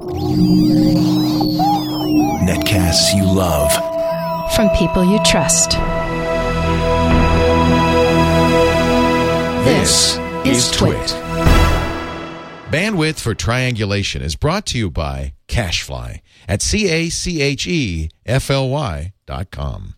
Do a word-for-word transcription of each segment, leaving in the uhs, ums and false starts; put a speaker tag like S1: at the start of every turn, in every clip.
S1: Netcasts you love.
S2: From people you trust.
S1: This is Twit.
S3: Bandwidth for Triangulation is brought to you by CacheFly at C A C H E F L Y dot com.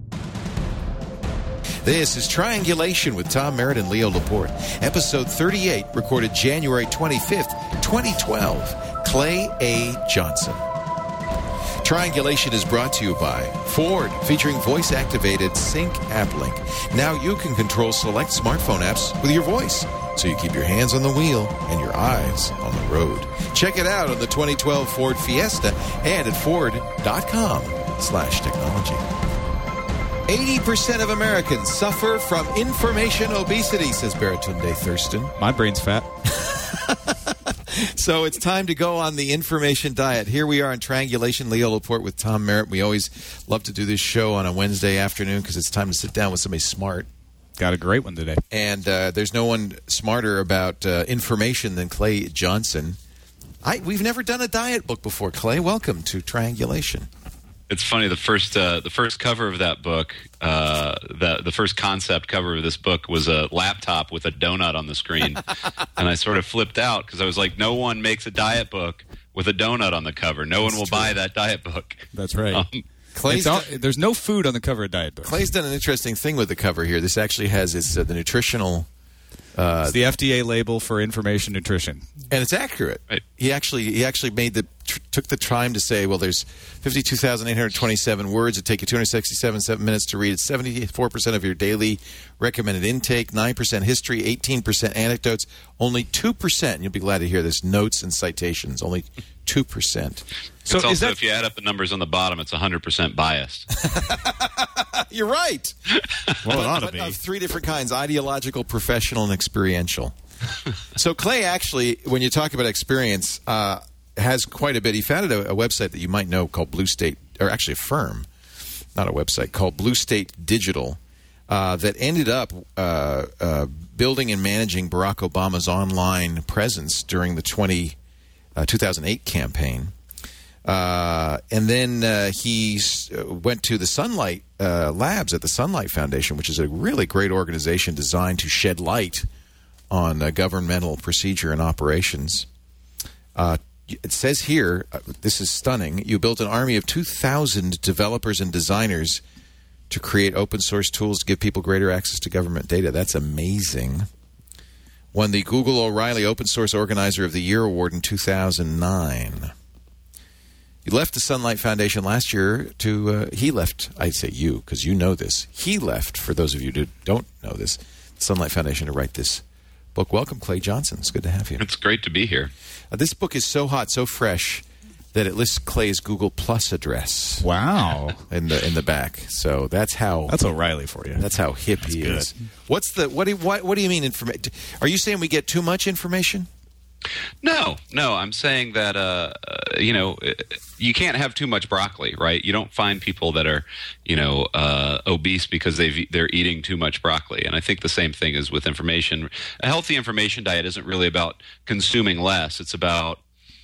S3: This is Triangulation with Tom Merritt and Leo Laporte. Episode thirty-eight, recorded January twenty-fifth, twenty twelve. Clay A. Johnson. Triangulation is brought to you by Ford, featuring voice-activated Sync App Link. Now you can control select smartphone apps with your voice, so you keep your hands on the wheel and your eyes on the road. Check it out on the twenty twelve Ford Fiesta and at Ford.com slash technology. eighty percent of Americans suffer from information obesity, says Baratunde Thurston.
S4: My brain's fat.
S3: So it's time to go on the information diet. Here we are in Triangulation, Leo Laporte with Tom Merritt. We always love to do this show on a Wednesday afternoon because it's time to sit down with somebody smart.
S4: Got a great one today.
S3: And uh, there's no one smarter about uh, information than Clay Johnson. I, we've never done a diet book before, Clay. Welcome to Triangulation.
S5: It's funny. The first, uh, the first cover of that book, uh, the the first concept cover of this book was a laptop with a donut on the screen, and I sort of flipped out because I was like, "No one makes a diet book with a donut on the cover. No
S3: That's
S5: one will
S3: true.
S5: buy that diet book."
S4: That's right.
S5: Um,
S3: Clay's
S4: all,
S3: done,
S4: there's no food on the cover of Diet Book.
S3: Clay's done an interesting thing with the cover here. This actually has its, uh, the nutritional... Uh,
S4: it's the F D A label for information nutrition,
S3: and it's accurate.
S5: Right.
S3: He actually he actually made the tr- took the time to say, well, there's fifty-two thousand eight hundred twenty-seven words. It take you two hundred sixty-seven seven minutes to read. It's seventy-four percent of your daily recommended intake. Nine percent history. Eighteen percent anecdotes. Only two percent. You'll be glad to hear this. Notes and citations. Only two percent.
S5: So
S4: is
S5: also,
S4: that-
S5: if you add up the numbers on the bottom, it's one hundred percent biased.
S3: You're right.
S4: Well, it ought to
S3: but
S4: be.
S3: Of three different kinds: ideological, professional, and experiential. So Clay actually, when you talk about experience, uh, has quite a bit. He founded a, a website that you might know called Blue State, or actually a firm, not a website, called Blue State Digital, uh, that ended up uh, uh, building and managing Barack Obama's online presence during the twenty, uh, two thousand eight campaign. Uh, and then uh, he s- went to the Sunlight uh, Labs at the Sunlight Foundation, which is a really great organization designed to shed light on uh, governmental procedure and operations. Uh, it says here, uh, this is stunning, you built an army of two thousand developers and designers to create open source tools to give people greater access to government data. That's amazing. Won the Google O'Reilly Open Source Organizer of the Year Award in two thousand nine. You left the Sunlight Foundation last year to, uh, he left, I'd say you, because you know this. He left, for those of you who don't know this, the Sunlight Foundation to write this book. Welcome, Clay Johnson. It's good to have you.
S5: It's great to be here.
S3: Uh, this book is so hot, so fresh, that it lists Clay's Google Plus address
S4: Wow.
S3: in the in the back. So that's how
S4: That's O'Reilly for you.
S3: that's how hip he
S4: good.
S3: is. What's the what do you, what, what do you mean information? Are you saying we get too much information?
S5: No, no, I'm saying that, uh, uh, you know, you can't have too much broccoli, right? You don't find people that are, you know, uh, obese because they've, they're eating too much broccoli. And I think the same thing is with information. A healthy information diet isn't really about consuming less. It's about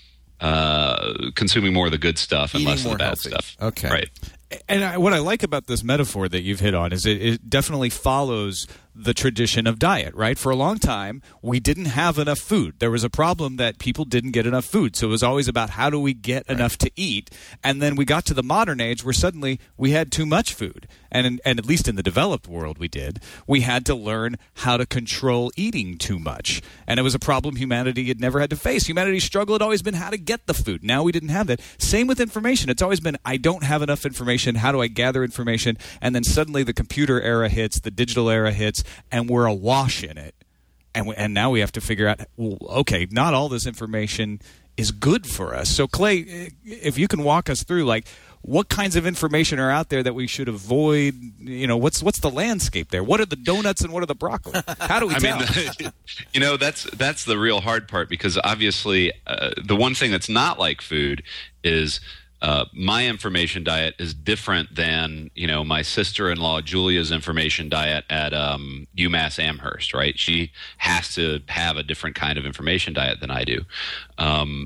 S5: uh, consuming more of the good stuff and
S3: Eating
S5: less of
S3: more
S5: the bad
S3: healthy.
S5: stuff.
S3: Okay.
S5: Right.
S4: And I, what I like about this metaphor that you've hit on is it, it definitely follows the tradition of diet, right? For a long time, we didn't have enough food. There was a problem that people didn't get enough food. So it was always about how do we get right. enough to eat? And then we got to the modern age where suddenly we had too much food. And, and at least in the developed world we did. We had to learn how to control eating too much. And it was a problem humanity had never had to face. Humanity's struggle had always been how to get the food. Now we didn't have that. Same with information. It's always been, I don't have enough information. How do I gather information? And then suddenly the computer era hits, the digital era hits, and we're awash in it. And we, and now we have to figure out, well, okay, not all this information is good for us. So, Clay, if you can walk us through, like, what kinds of information are out there that we should avoid? You know, what's what's the landscape there? What are the donuts and what are the broccoli? How do we
S5: I
S4: tell?
S5: mean, you know, that's that's the real hard part because obviously uh, the one thing that's not like food is uh, my information diet is different than, you know, my sister-in-law Julia's information diet at um, UMass Amherst, right? She has to have a different kind of information diet than I do. Um,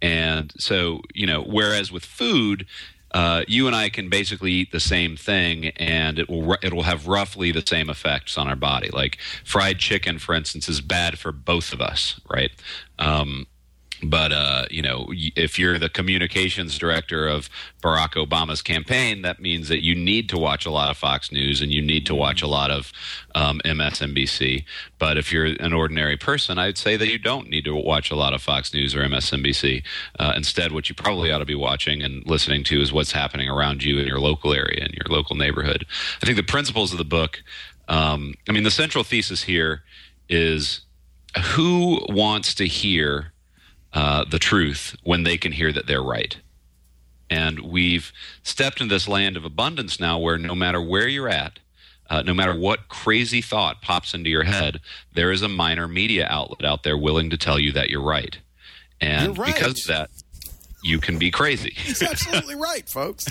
S5: And so, you know, whereas with food, uh, you and I can basically eat the same thing, and it will it will have roughly the same effects on our body. Like fried chicken, for instance, is bad for both of us, right? Um, But, uh, you know, if you're the communications director of Barack Obama's campaign, that means that you need to watch a lot of Fox News and you need to watch a lot of um, M S N B C. But if you're an ordinary person, I'd say that you don't need to watch a lot of Fox News or M S N B C. Uh, instead, what you probably ought to be watching and listening to is what's happening around you in your local area, in your local neighborhood. I think the principles of the book, um, I mean, the central thesis here is who wants to hear Uh, the truth when they can hear that they're right. And we've stepped into this land of abundance now where no matter where you're at, uh, no matter what crazy thought pops into your head, there is a minor media outlet out there willing to tell you that you're right. And
S3: You're right.
S5: because of that, you can be crazy.
S3: He's absolutely right, folks.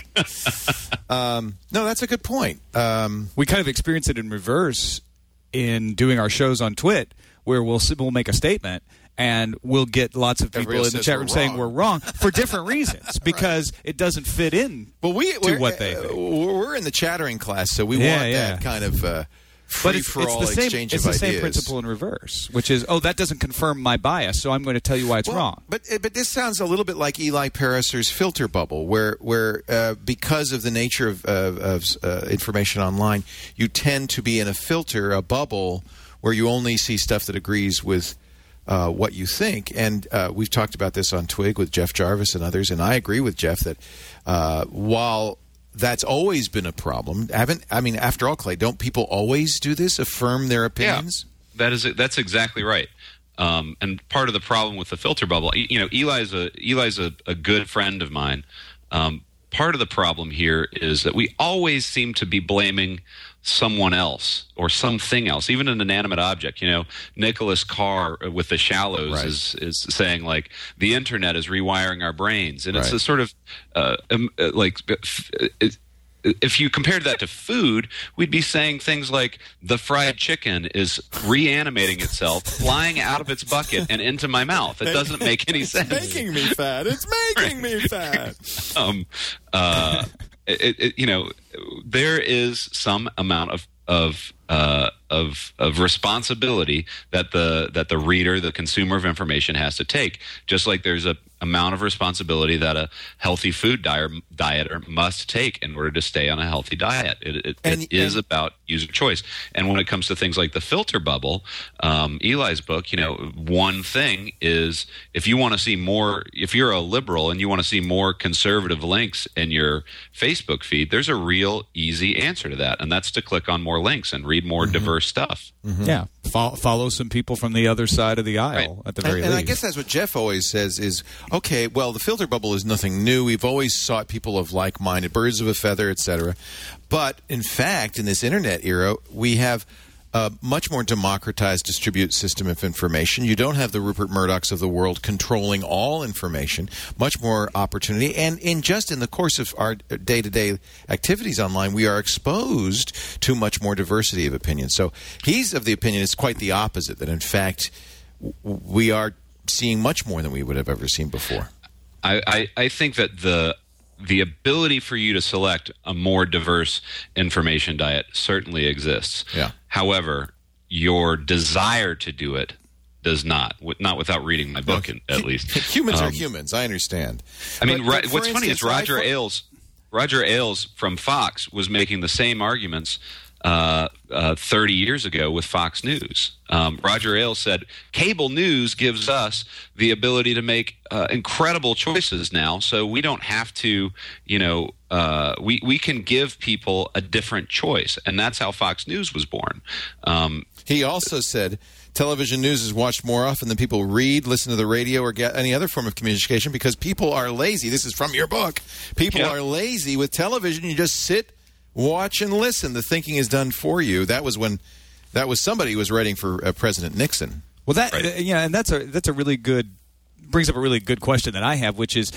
S3: um, no, that's a good point. Um,
S4: We kind of experience it in reverse in doing our shows on Twit, where we'll we'll make a statement and we'll get lots of people
S3: Everybody
S4: in the
S3: says
S4: chat
S3: we're
S4: room saying
S3: wrong.
S4: we're wrong for different reasons because it doesn't fit in
S3: well, we,
S4: to
S3: we're,
S4: what they
S3: uh,
S4: think.
S3: We're in the chattering class, so we
S4: Yeah,
S3: want
S4: yeah.
S3: that kind of uh,
S4: But it's, it's
S3: free-for-all
S4: the same.
S3: exchange
S4: It's
S3: of
S4: the same
S3: ideas.
S4: principle in reverse, which is, oh, that doesn't confirm my bias, so I'm going to tell you why it's
S3: Well,
S4: wrong.
S3: But but this sounds a little bit like Eli Pariser's filter bubble, where where uh, because of the nature of, of, of uh, information online, you tend to be in a filter, a bubble, where you only see stuff that agrees with uh, what you think. And uh, we've talked about this on Twig with Jeff Jarvis and others, and I agree with Jeff that uh, while that's always been a problem, haven't I mean, after all, Clay, don't people always do this, affirm their opinions?
S5: Yeah, that is that's exactly right. Um, and part of the problem with the filter bubble, you know, Eli's a Eli's a, a good friend of mine. Um, part of the problem here is that we always seem to be blaming someone else or something else, even an inanimate object. You know, Nicholas Carr with The Shallows
S3: Right.
S5: is is saying like the internet is rewiring our brains, and it's
S3: Right.
S5: a sort of uh, um, uh, like. It, if you compared that to food, we'd be saying things like the fried chicken is reanimating itself, flying out of its bucket and into my mouth. It doesn't make any sense.
S3: Making me fat. It's making me fat.
S5: Um, uh, it, it, you know, there is some amount of of uh, of of responsibility that the that the reader, the consumer of information, has to take. Just like there's a amount of responsibility that a healthy food diet dieter must take in order to stay on a healthy diet. It, it,
S3: And-
S5: it is
S3: and-
S5: about user choice. And when it comes to things like the filter bubble, um, Eli's book, you know, one thing is if you want to see more, if you're a liberal and you want to see more conservative links in your Facebook feed, there's a real easy answer to that, and that's to click on more links and read more diverse stuff.
S4: Yeah, Fo- follow some people from the other side of the aisle
S5: Right.
S4: at the very
S3: and, and
S4: least.
S3: I guess that's what Jeff always says is, okay, well, the filter bubble is nothing new. We've always sought people of like-minded, birds of a feather, et cetera. But, in fact, in this Internet era, we have a much more democratized distributed system of information. You don't have the Rupert Murdochs of the world controlling all information, much more opportunity. And in just in the course of our day-to-day activities online, we are exposed to much more diversity of opinion. So he's of the opinion it's quite the opposite, that, in fact, w- we are seeing much more than we would have ever seen before.
S5: I, I, I think that the the ability for you to select a more diverse information diet certainly exists.
S3: Yeah.
S5: However, your desire to do it does not, with- not without reading my book, in, at least.
S3: Humans are
S5: Um,
S3: humans. I understand.
S5: I mean,
S3: But-
S5: Ri-
S3: but for
S5: what's funny is
S3: instance,
S5: Roger
S3: I-
S5: Ailes. Roger Ailes from Fox was making the same arguments uh, uh, thirty years ago with Fox News. Um, Roger Ailes said, cable news gives us the ability to make uh, incredible choices now, so we don't have to, you know, uh, we, we can give people a different choice. And that's how Fox News was born. Um,
S3: He also said television news is watched more often than people read, listen to the radio, or get any other form of communication because people are lazy. This is from your book. People
S5: Yeah.
S3: are lazy with television. You just sit, watch, and listen. The thinking is done for you. That was when that was somebody who was writing for uh, President Nixon.
S4: Well, that
S5: Right.
S4: uh, yeah, and that's a that's a really good brings up a really good question that I have, which is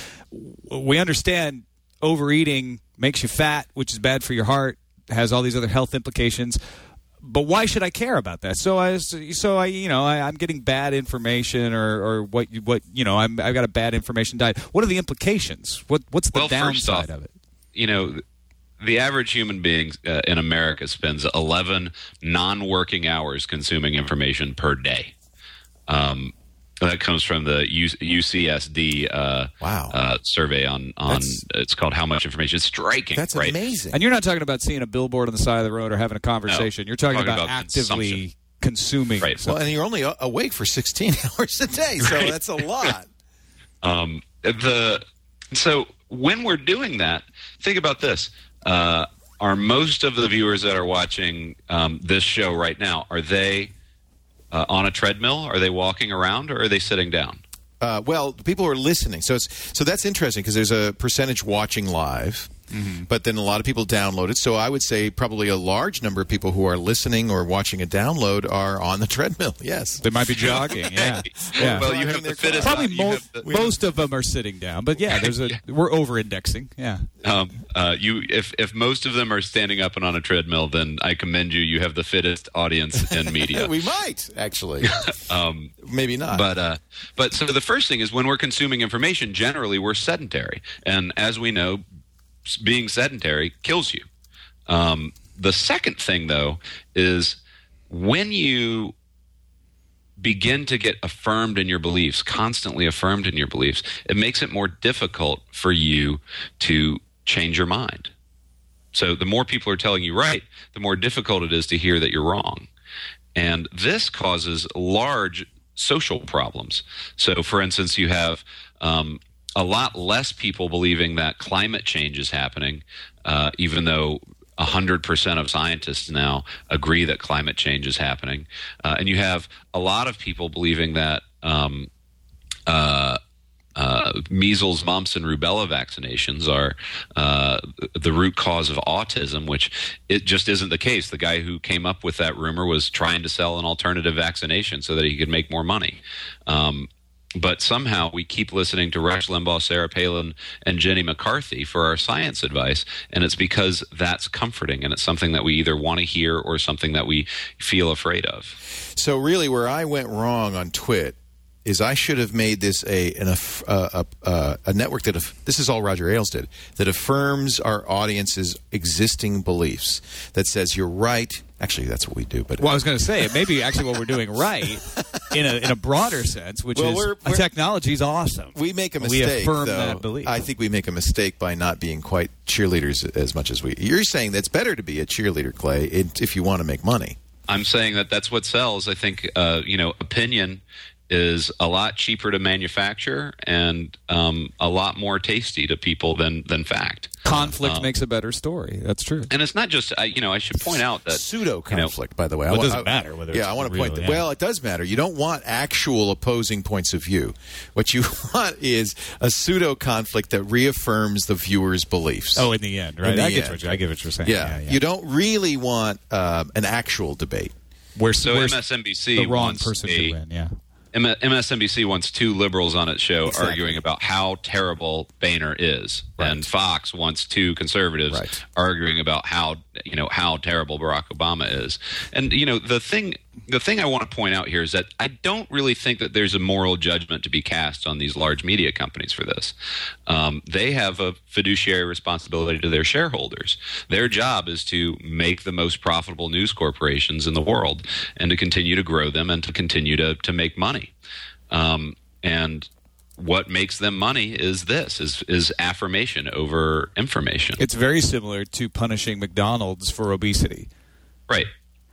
S4: we understand overeating makes you fat, which is bad for your heart, has all these other health implications. but why should I care about that? So I, so I, you know, I, I'm getting bad information, or, or what, what, you know, I'm, I've got a bad information diet. What are the implications? What, what's the
S5: well,
S4: downside
S5: off,
S4: of it?
S5: You know, the average human being uh, in America spends eleven non-working hours consuming information per day. Um, that comes from the U C S D uh,
S3: wow.
S5: uh, survey on, on it's called How Much Information. It's striking.
S3: That's
S5: right?
S3: amazing.
S4: And you're not talking about seeing a billboard on the side of the road or having a conversation.
S5: No,
S4: you're talking,
S5: talking
S4: about,
S5: about
S4: actively consuming.
S5: Right.
S3: Well, and you're only a- awake for sixteen hours a day, so
S5: Right.
S3: that's a lot.
S5: Um, the so when we're doing that, think about this. Uh, are most of the viewers that are watching um, this show right now, are they uh, on a treadmill? Are they walking around, or are they sitting down?
S3: Uh, well, people are listening, so it's so that's interesting because there's a percentage watching live, mm-hmm. but then a lot of people download it. So I would say probably a large number of people who are listening or watching a download are on the treadmill. Yes,
S4: they might be jogging. Yeah, yeah.
S5: Well, you have the fittest.
S4: Probably
S5: you
S4: mo-
S5: have the,
S4: most of them are sitting down, but yeah, there's a
S5: Yeah.
S4: we're over-indexing. Yeah.
S5: Um, uh, you, if if most of them are standing up and on a treadmill, then I commend you. You have the fittest audience in media.
S3: we might actually,
S5: um,
S3: maybe not.
S5: But uh, but so the first thing is when we're consuming information, generally we're sedentary, and as we know, being sedentary kills you. Um, the second thing, though, is when you begin to get affirmed in your beliefs, constantly affirmed in your beliefs, it makes it more difficult for you to change your mind. So the more people are telling you right, the more difficult it is to hear that you're wrong. And this causes large social problems. So, for instance, you have um, a lot less people believing that climate change is happening, uh, even though one hundred percent of scientists now agree that climate change is happening. Uh, and you have a lot of people believing that um, uh, uh, measles, mumps, and rubella vaccinations are uh, the root cause of autism, which it just isn't the case. The guy who came up with that rumor was trying to sell an alternative vaccination so that he could make more money. Um, But somehow we keep listening to Rush Limbaugh, Sarah Palin, and Jenny McCarthy for our science advice, and it's because that's comforting, and it's something that we either want to hear or something that we feel afraid of.
S3: So really where I went wrong on Twit is I should have made this a an, a, a, a network that, this is all Roger Ailes did, that affirms our audience's existing beliefs, that says you're right. Actually, that's what we do. But
S4: well, I was going to say, it may be actually what we're doing right in a in a broader sense, which
S3: well,
S4: is
S3: we're, we're,
S4: technology is awesome.
S3: We make a
S4: we
S3: mistake,
S4: affirm
S3: though.
S4: that belief.
S3: I think we make a mistake by not being quite cheerleaders as much as we. You're saying that it's better to be a cheerleader, Clay, if you want to make money.
S5: I'm saying that that's what sells. I think, uh, you know, opinion is a lot cheaper to manufacture and um, a lot more tasty to people than than fact.
S4: Conflict
S5: um,
S4: makes a better story. That's true.
S5: And it's not just, I, you know, I should point out that
S3: pseudo conflict,
S5: you know,
S3: by the way.
S4: Well,
S3: I,
S4: it doesn't
S3: I,
S4: matter whether.
S3: Yeah,
S4: it's
S3: I want to
S4: real,
S3: point. That,
S4: yeah.
S3: Well, it does matter. You don't want actual opposing points of view. What you want is a pseudo conflict that reaffirms the viewer's beliefs.
S4: Oh, in the end, right?
S3: In the
S4: I get
S3: end.
S4: what you, I get what you're saying.
S3: Yeah,
S4: yeah, yeah.
S3: you don't really want um, an actual debate.
S4: Where
S5: so
S4: where
S5: M S N B C
S4: the wrong
S5: wants
S4: person
S5: a,
S4: should win. Yeah.
S5: M S N B C wants two liberals on its show
S3: Exactly.
S5: arguing about how terrible Boehner is,
S3: Right.
S5: and Fox wants two conservatives
S3: Right.
S5: arguing about how you know how terrible Barack Obama is. And you know the thing, the thing I want to point out here is that I don't really think that there's a moral judgment to be cast on these large media companies for this. Um, they have a fiduciary responsibility to their shareholders. Their job is to make the most profitable news corporations in the world and to continue to grow them and to continue to to make money. Um, and what makes them money is this, is, is affirmation over information.
S4: It's very similar to punishing McDonald's for obesity.
S5: Right.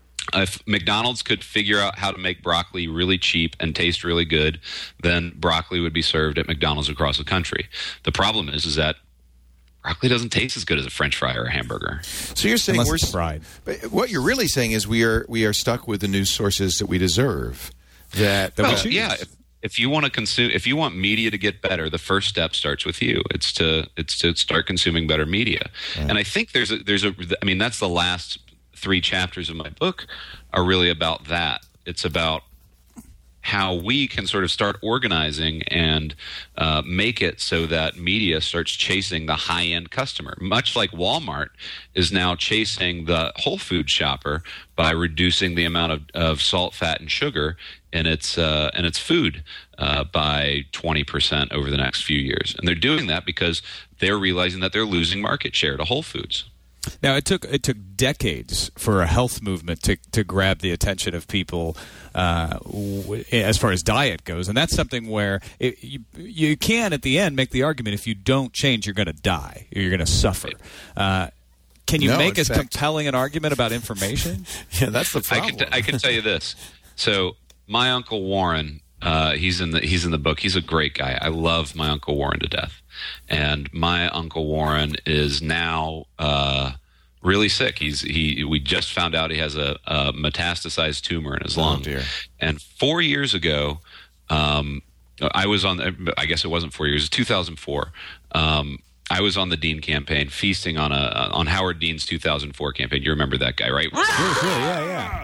S5: If McDonald's could figure out how to make broccoli really cheap and taste really good, then broccoli would be served at McDonald's across the country. The problem is, is that broccoli doesn't taste as good as a French fry or a hamburger.
S3: So you're saying
S4: Unless
S3: we're
S4: it's fried.
S3: But what you're really saying is we are we are stuck with the news sources that we deserve. That, that
S5: Well,
S3: we choose.
S5: yeah. If, if you want to consume, if you want media to get better, the first step starts with you. It's to it's to start consuming better media. Right. And I think there's a there's a. I mean, that's the last three chapters of my book are really about that. It's about how we can sort of start organizing and uh, make it so that media starts chasing the high-end customer, much like Walmart is now chasing the Whole Foods shopper by reducing the amount of, of salt, fat, and sugar in its uh, in its food uh, by twenty percent over the next few years. And they're doing that because they're realizing that they're losing market share to Whole Foods.
S4: Now, it took it took decades for a health movement to, to grab the attention of people uh, w- as far as diet goes, and that's something where it, you you can at the end make the argument if you don't change, you're going to die, or you're going to suffer. Uh, can you
S3: No,
S4: make
S3: in
S4: as
S3: fact-
S4: compelling an argument about information?
S3: Yeah, that's the
S5: I
S3: problem.
S5: can, t- I can tell you this. So my Uncle Warren, uh, he's in the he's in the book. He's a great guy. I love my Uncle Warren to death. And my Uncle Warren is now uh, really sick. He's he. We just found out he has a, a metastasized tumor in his lung.
S3: Oh, dear.
S5: And four years ago, um, I was on. I guess it wasn't four years. It was two thousand four. Um, I was on the Dean campaign, feasting on a on Howard Dean's two thousand four campaign. You remember that guy, right?
S4: yeah, yeah.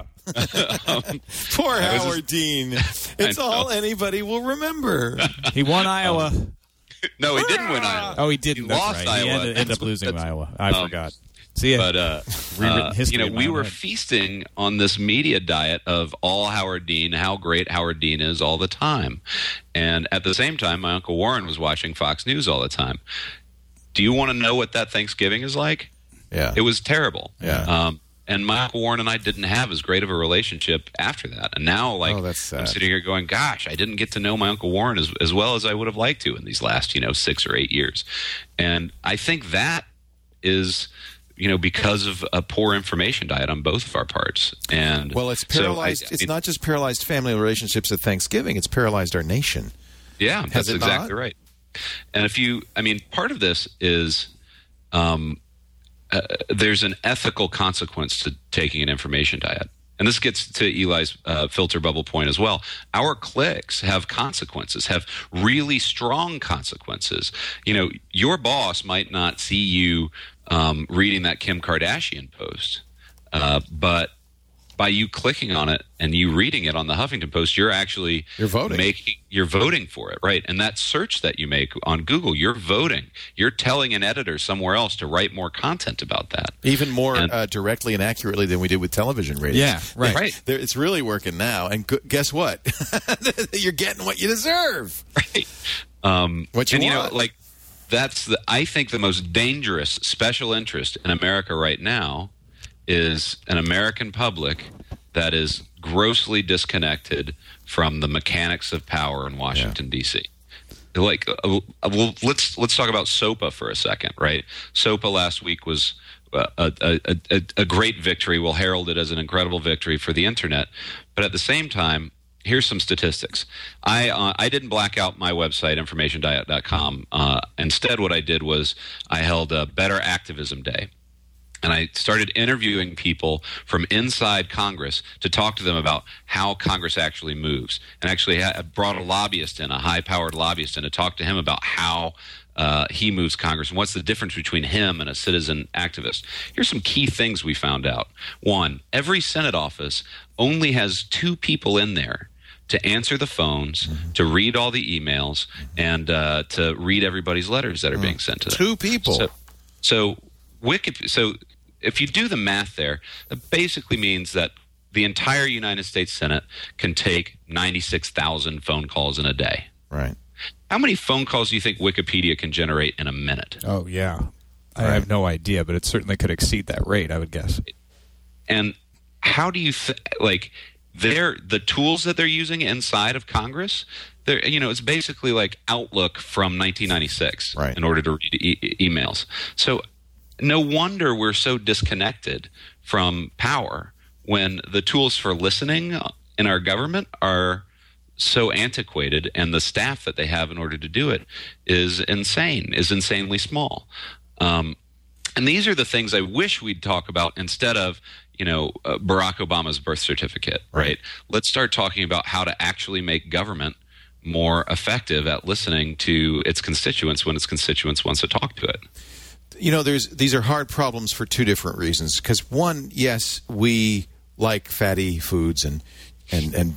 S3: Poor
S5: was
S3: Howard Dean. It's
S5: I know.
S3: all anybody will remember.
S4: He won Iowa.
S5: No, he didn't win Iowa.
S4: Oh, he didn't.
S5: He
S4: That's
S5: lost
S4: right. He
S5: Iowa.
S4: ended, ended up
S5: That's-
S4: losing
S5: that's-
S4: Iowa. I
S5: um,
S4: forgot. See ya.
S5: But uh,
S4: Rewritten
S5: uh,
S4: history
S5: you know,
S4: in my
S5: we
S4: own
S5: were
S4: head.
S5: feasting on this media diet of all Howard Dean, how great Howard Dean is all the time, and at the same time, my Uncle Warren was watching Fox News all the time. Do you want to know what that Thanksgiving is like?
S3: Yeah.
S5: It was terrible.
S3: Yeah.
S5: Um, and my Uncle Warren and I didn't have as great of a relationship after that. And now, like,
S3: Oh, that's
S5: I'm
S3: sad.
S5: sitting here going, gosh, I didn't get to know my Uncle Warren as, as well as I would have liked to in these last, you know, six or eight years. And I think that is, you know, because of a poor information diet on both of our parts. And
S3: Well, it's
S5: so I-
S3: paralyzed.
S5: I
S3: it's
S5: mean,
S3: not just paralyzed family relationships at Thanksgiving. It's paralyzed our nation.
S5: Yeah, that's
S3: it
S5: exactly
S3: not?
S5: right. And if you, I mean, part of this is um, uh, there's an ethical consequence to taking an information diet. And this gets to Eli's uh, filter bubble point as well. Our clicks have consequences, have really strong consequences. You know, your boss might not see you um, reading that Kim Kardashian post, uh, but by you clicking on it and you reading it on the Huffington Post, you're actually
S3: You're voting.
S5: making you're voting for it, right? And that search that you make on Google, you're voting. You're telling an editor somewhere else to write more content about that.
S3: Even more
S5: And-
S3: uh, directly and accurately than we did with television ratings.
S4: Yeah, right.
S5: Right.
S3: There- It's really working now. And gu- guess what? You're getting what you deserve.
S5: Right. Um,
S3: What you
S5: and you
S3: want.
S5: know, like that's the I think the most dangerous special interest in America right now is an American public that is grossly disconnected from the mechanics of power in Washington D C. Like, uh, well, let's let's talk about SOPA for a second, right? SOPA last week was a, a, a, a great victory. We'll herald it as an incredible victory for the internet, but at the same time, here's some statistics. I uh, I didn't black out my website, information diet dot com. Uh, instead, what I did was I held a Better Activism Day. And I started interviewing people from inside Congress to talk to them about how Congress actually moves. And actually I brought a lobbyist in, a high-powered lobbyist in, to talk to him about how uh, he moves Congress and what's the difference between him and a citizen activist. Here's some key things we found out. One, every Senate office only has two people in there to answer the phones, to read all the emails, and uh, to read everybody's letters that are being sent to them.
S3: Two people.
S5: So, so Wiki, so if you do the math there, that basically means that the entire United States Senate can take ninety-six thousand phone calls in a day.
S3: Right.
S5: How many phone calls do you think Wikipedia can generate in a minute?
S4: Oh, yeah. I have no idea, but it certainly could exceed that rate, I would guess.
S5: And how do you th- like they're the tools that they're using inside of Congress? They're, you know, it's basically like Outlook from nineteen ninety-six
S3: Right.
S5: in order to read e- emails. So no wonder we're so disconnected from power when the tools for listening in our government are so antiquated, and the staff that they have in order to do it is insane, is insanely small. Um, and these are the things I wish we'd talk about instead of, you know, uh, Barack Obama's birth certificate, right? Let's start talking about how to actually make government more effective at listening to its constituents when its constituents wants to talk to it.
S3: You know, there's these are hard problems for two different reasons. Because one, yes, we like fatty foods and and and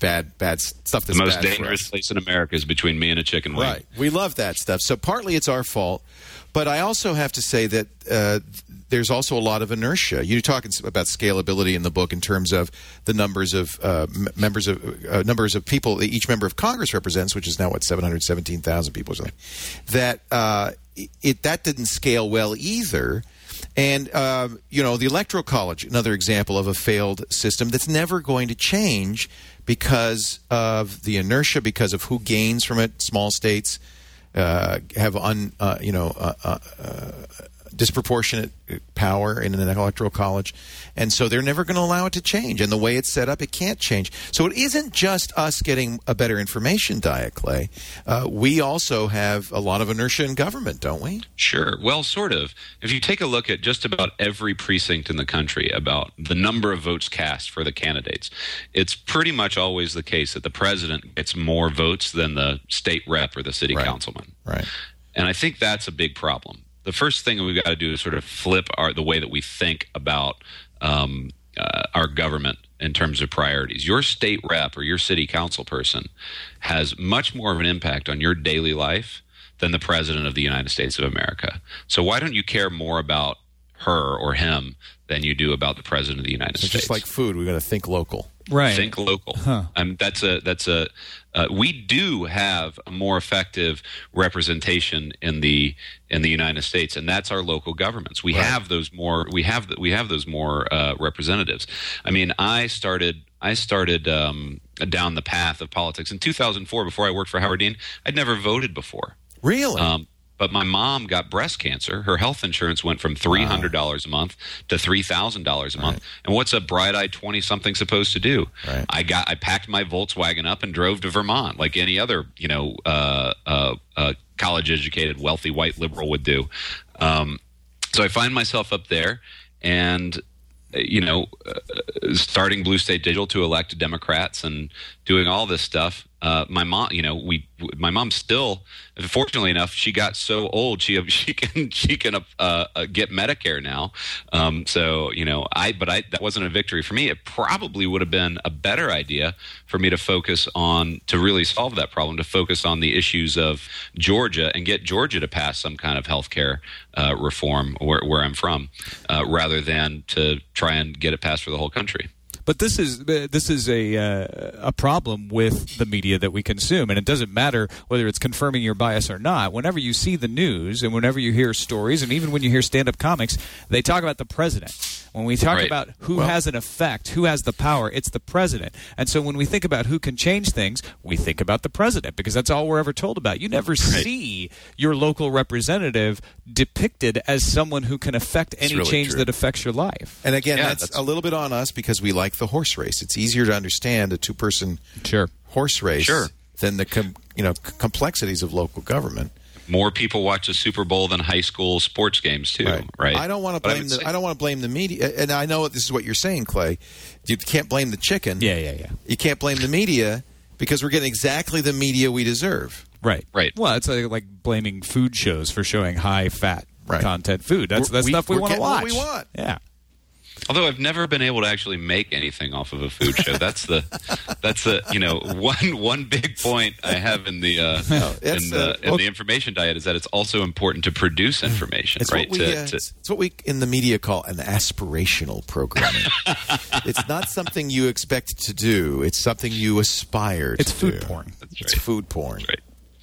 S3: bad bad stuff that's
S5: The most
S3: bad for
S5: dangerous
S3: us.
S5: place in America is between me and a chicken wing.
S3: Right. We love that stuff. So partly it's our fault, but I also have to say that uh, there's also a lot of inertia. You're talking about scalability in the book in terms of the numbers of uh, m- members of uh, numbers of people that each member of Congress represents, which is now what seven hundred seventeen thousand people or something. That uh, it that didn't scale well either. And, uh, you know, the Electoral College, another example of a failed system that's never going to change because of the inertia, because of who gains from it. Small states uh, have, un, uh, you know, uh, uh, uh, disproportionate power in an Electoral College. And so they're never going to allow it to change. And the way it's set up, it can't change. So it isn't just us getting a better information diet, Clay. Uh, we also have a lot of inertia in government, don't we?
S5: Sure. Well, sort of. If you take a look at just about every precinct in the country, about the number of votes cast for the candidates, it's pretty much always the case that the president gets more votes than the state rep or the city
S3: Right.
S5: councilman.
S3: Right.
S5: And I think that's a big problem. The first thing we've got to do is sort of flip our the way that we think about um, uh, our government in terms of priorities. Your state rep or your city council person has much more of an impact on your daily life than the president of the United States of America. So why don't you care more about her or him than you do about the president of the United
S3: It's
S5: States?
S3: just like food. We've got to think local.
S4: Right.
S5: Think local. Huh. Um, that's a that's a. Uh, we do have a more effective representation in the in the United States, and that's our local governments. We
S3: Right.
S5: have those more. We have we have those more uh, representatives. I mean, I started I started um, down the path of politics in two thousand four. Before I worked for Howard Dean, I'd never voted before.
S3: Really?
S5: Um, But my mom got breast cancer. Her health insurance went from three hundred dollars a month to three thousand dollars a month. And what's a bright-eyed twenty-something supposed to do?
S3: Right.
S5: I got I packed my Volkswagen up and drove to Vermont like any other, you know, uh, uh, uh, college-educated, wealthy, white liberal would do. Um, so I find myself up there and, you know, uh, starting Blue State Digital to elect Democrats and doing all this stuff. Uh, my mom, you know, we, my mom still, fortunately enough, she got so old, she she can she can uh, uh, get Medicare now. Um, so you know, I but I that wasn't a victory for me. It probably would have been a better idea for me to focus on to really solve that problem, to focus on the issues of Georgia and get Georgia to pass some kind of health care uh, reform where where I'm from, uh, rather than to try and get it passed for the whole country.
S4: But this is this is a uh, a problem with the media that we consume, and it doesn't matter whether it's confirming your bias or not. Whenever you see the news, and whenever you hear stories, and even when you hear stand-up comics, they talk about the president. When we talk
S5: Right.
S4: about who
S3: Well-
S4: has an effect, who has the power, it's the president. And so when we think about who can change things, we think about the president, because that's all we're ever told about. You never see your local representative depicted as someone who can affect any
S3: really
S4: change
S3: true.
S4: that affects your life.
S3: And again,
S5: Yeah,
S3: that's,
S5: that's-
S3: a little bit on us because we like the horse race. It's easier to understand a two-person
S4: Sure.
S3: horse race
S5: Sure.
S3: than the com- you know c- complexities of local government.
S5: More people watch the Super Bowl than high school sports games too, right?
S3: I don't want to
S5: But I
S3: blame
S5: would
S3: the.
S5: say-
S3: I don't want to blame the media. And I know this is what you're saying, Clay. You can't blame the chicken.
S4: Yeah, yeah, yeah.
S3: You can't blame the media because we're getting exactly the media we deserve.
S4: Right.
S5: Right.
S4: Well, it's like, like blaming food shows for showing high fat
S3: Right.
S4: content food. That's
S3: We're-
S4: that's
S3: we-
S4: stuff we
S3: we're
S4: want to
S3: getting what
S4: watch.
S3: we want.
S4: Yeah.
S5: Although I've never been able to actually make anything off of a food show. That's the that's the you know one one big point I have in the uh,
S3: it's,
S5: in the
S3: uh,
S5: in
S3: well-
S5: the information diet is that it's also important to produce information,
S3: It's
S5: right?
S3: what we.
S5: To-
S3: Uh,
S5: to-
S3: it's it's what we in the media call an aspirational programming. It's not something you expect to do. It's something you aspire to
S4: It's food
S3: do.
S4: porn.
S5: That's
S3: It's
S5: right.
S3: food porn.
S5: That's right.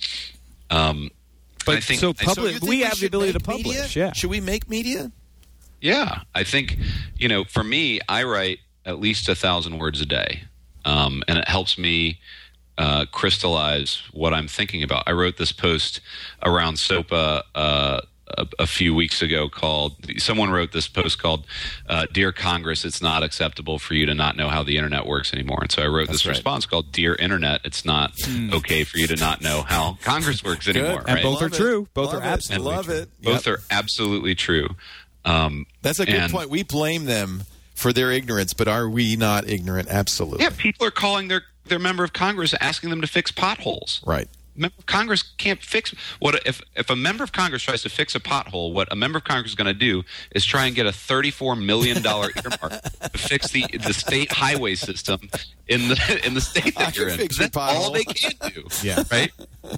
S5: Um,
S4: But
S5: I think
S4: so
S5: I-
S3: So
S4: public,
S3: you think
S4: we have the
S3: should
S4: ability to
S3: make media?
S4: publish. Yeah.
S3: Should we make media?
S5: Yeah, I think, you know, for me, I write at least a thousand words a day, um, and it helps me uh, crystallize what I'm thinking about. I wrote this post around SOPA uh, a, a few weeks ago called, someone wrote this post called, uh, Dear Congress, it's not acceptable for you to not know how the internet works anymore. And so I wrote
S3: That's
S5: this
S3: right.
S5: response called, Dear Internet, it's not okay for you to not know how Congress works anymore.
S4: And
S5: right?
S4: both are
S3: Love it.
S4: true. Both
S3: Love
S4: are
S3: it.
S4: absolutely
S3: Love
S4: true.
S3: it.
S5: Both
S3: Yep.
S5: are absolutely true. Um,
S3: That's a good
S5: and-
S3: point. We blame them for their ignorance, but are we not ignorant? Absolutely.
S5: Yeah, people are calling their, their member of Congress asking them to fix potholes.
S3: Right.
S5: member of Congress can't fix what if if a member of Congress tries to fix a pothole. What a member of Congress is going to do is try and get a thirty-four million dollars earmark to fix the, the state highway system in the in the state that you're in. That's all they can do.
S4: Yeah.
S5: Right.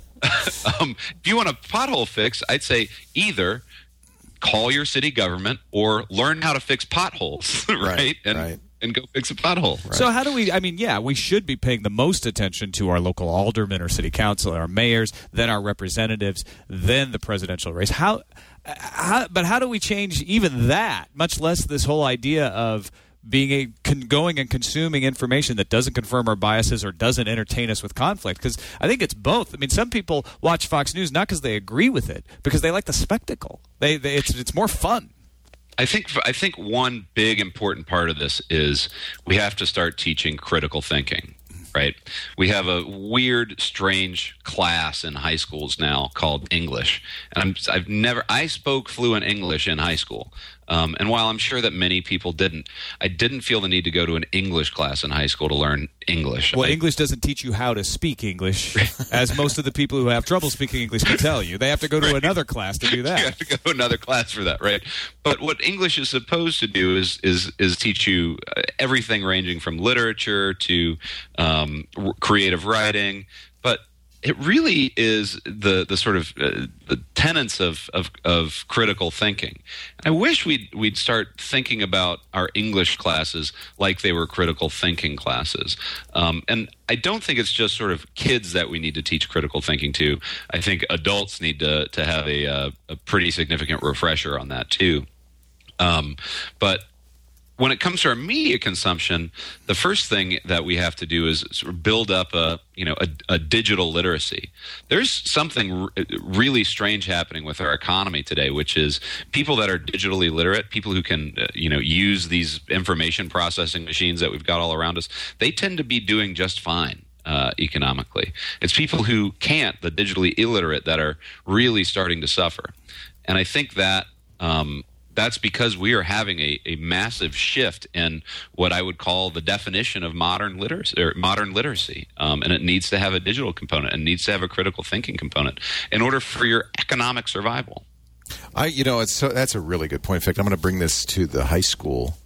S5: um, if you want a pothole fix, I'd say either call your city government or learn how to fix potholes. Right.
S3: Right.
S5: And,
S3: right.
S5: and go fix a pothole.
S3: Right.
S4: So how do we, I mean, yeah, we should be paying the most attention to our local aldermen or city council, our mayors, then our representatives, then the presidential race. How, how, but how do we change even that, much less this whole idea of being a con- going and consuming information that doesn't confirm our biases or doesn't entertain us with conflict? Because I think it's both. I mean, some people watch Fox News not because they agree with it, because they like the spectacle. They, they it's it's more fun.
S5: I think I think one big important part of this is we have to start teaching critical thinking, right? We have a weird, strange class in high schools now called English, and I'm, I've never I spoke fluent English in high school. Um, and while I'm sure that many people didn't, I didn't feel the need to go to an English class in high school to learn English.
S4: Well,
S5: I,
S4: English doesn't teach you how to speak English, as most of the people who have trouble speaking English can tell you. They have to go to
S5: Right.
S4: another class to do
S5: You
S4: that.
S5: have to go to another class for that, right? But what English is supposed to do is is is teach you uh, everything ranging from literature to um, r- creative writing, but it really is the the sort of uh, the tenets of, of of critical thinking. I wish we'd we'd start thinking about our English classes like they were critical thinking classes. Um, and I don't think it's just sort of kids that we need to teach critical thinking to. I think adults need to to have a uh, a pretty significant refresher on that too. Um, but when it comes to our media consumption, the first thing that we have to do is sort of build up a you know a, a digital literacy. There's something r- really strange happening with our economy today, which is people that are digitally literate, people who can uh, you know use these information processing machines that we've got all around us. They tend to be doing just fine uh, economically. It's people who can't, the digitally illiterate, that are really starting to suffer. And I think that. Um, That's because we are having a, a massive shift in what I would call the definition of modern literacy, or modern literacy, um, and it needs to have a digital component and needs to have a critical thinking component in order for your economic survival.
S3: I, you know, it's so that's a really good point. In fact, I'm going to bring this to the high school.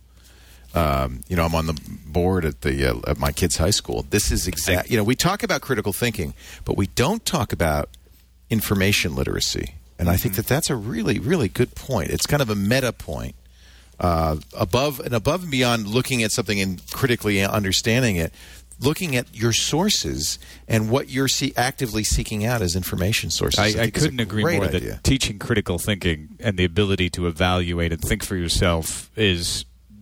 S3: Um, you know, I'm on the board at the uh, at my kids' high school. This is exact. You know, we talk about critical thinking, but we don't talk about information literacy. And I think that that's a really, really good point. It's kind of a meta point. Uh, above and above and beyond looking at something and critically understanding it, looking at your sources and what you're see- actively seeking out as information sources.
S4: I,
S3: I,
S4: I couldn't agree more
S3: idea.
S4: that teaching critical thinking and the ability to evaluate and think for yourself is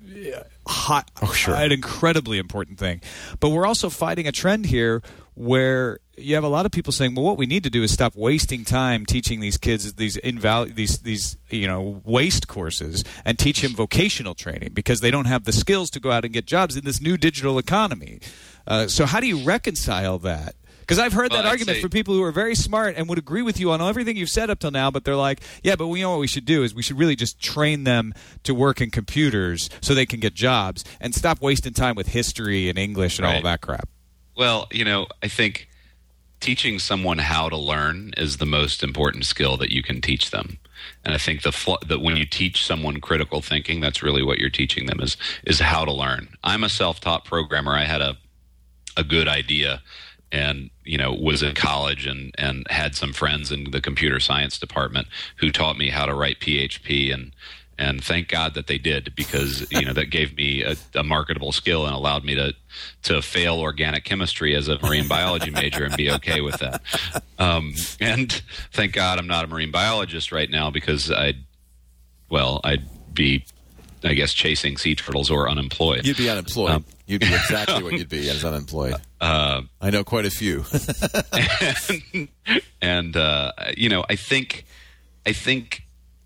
S4: hot,
S3: oh, sure.
S4: an incredibly important thing. But we're also fighting a trend here where you have a lot of people saying, well, what we need to do is stop wasting time teaching these kids these inval- these these you know waste courses and teach them vocational training because they don't have the skills to go out and get jobs in this new digital economy. Uh, so how do you reconcile that? Because I've heard
S5: well,
S4: that
S5: I'd
S4: argument
S5: say,
S4: from people who are very smart and would agree with you on everything you've said up till now, but they're like, yeah, but we know what we should do is we should really just train them to work in computers so they can get jobs and stop wasting time with history and English and
S5: right.
S4: all that crap.
S5: Well, you know, I think teaching someone how to learn is the most important skill that you can teach them. And I think the fl- that when you teach someone critical thinking, that's really what you're teaching them is is how to learn. I'm a self-taught programmer. I had a a good idea and, you know, was in college and, and had some friends in the computer science department who taught me how to write P H P, and And thank God that they did, because, you know, that gave me a, a marketable skill and allowed me to to fail organic chemistry as a marine biology major and be okay with that. Um, and thank God I'm not a marine biologist right now, because I'd, well, I'd be, I guess, chasing sea turtles or unemployed.
S3: You'd be unemployed.
S5: Um,
S3: you'd be exactly what you'd be as unemployed.
S5: Uh,
S3: I know quite a few.
S5: and, and uh, you know, I think, I think,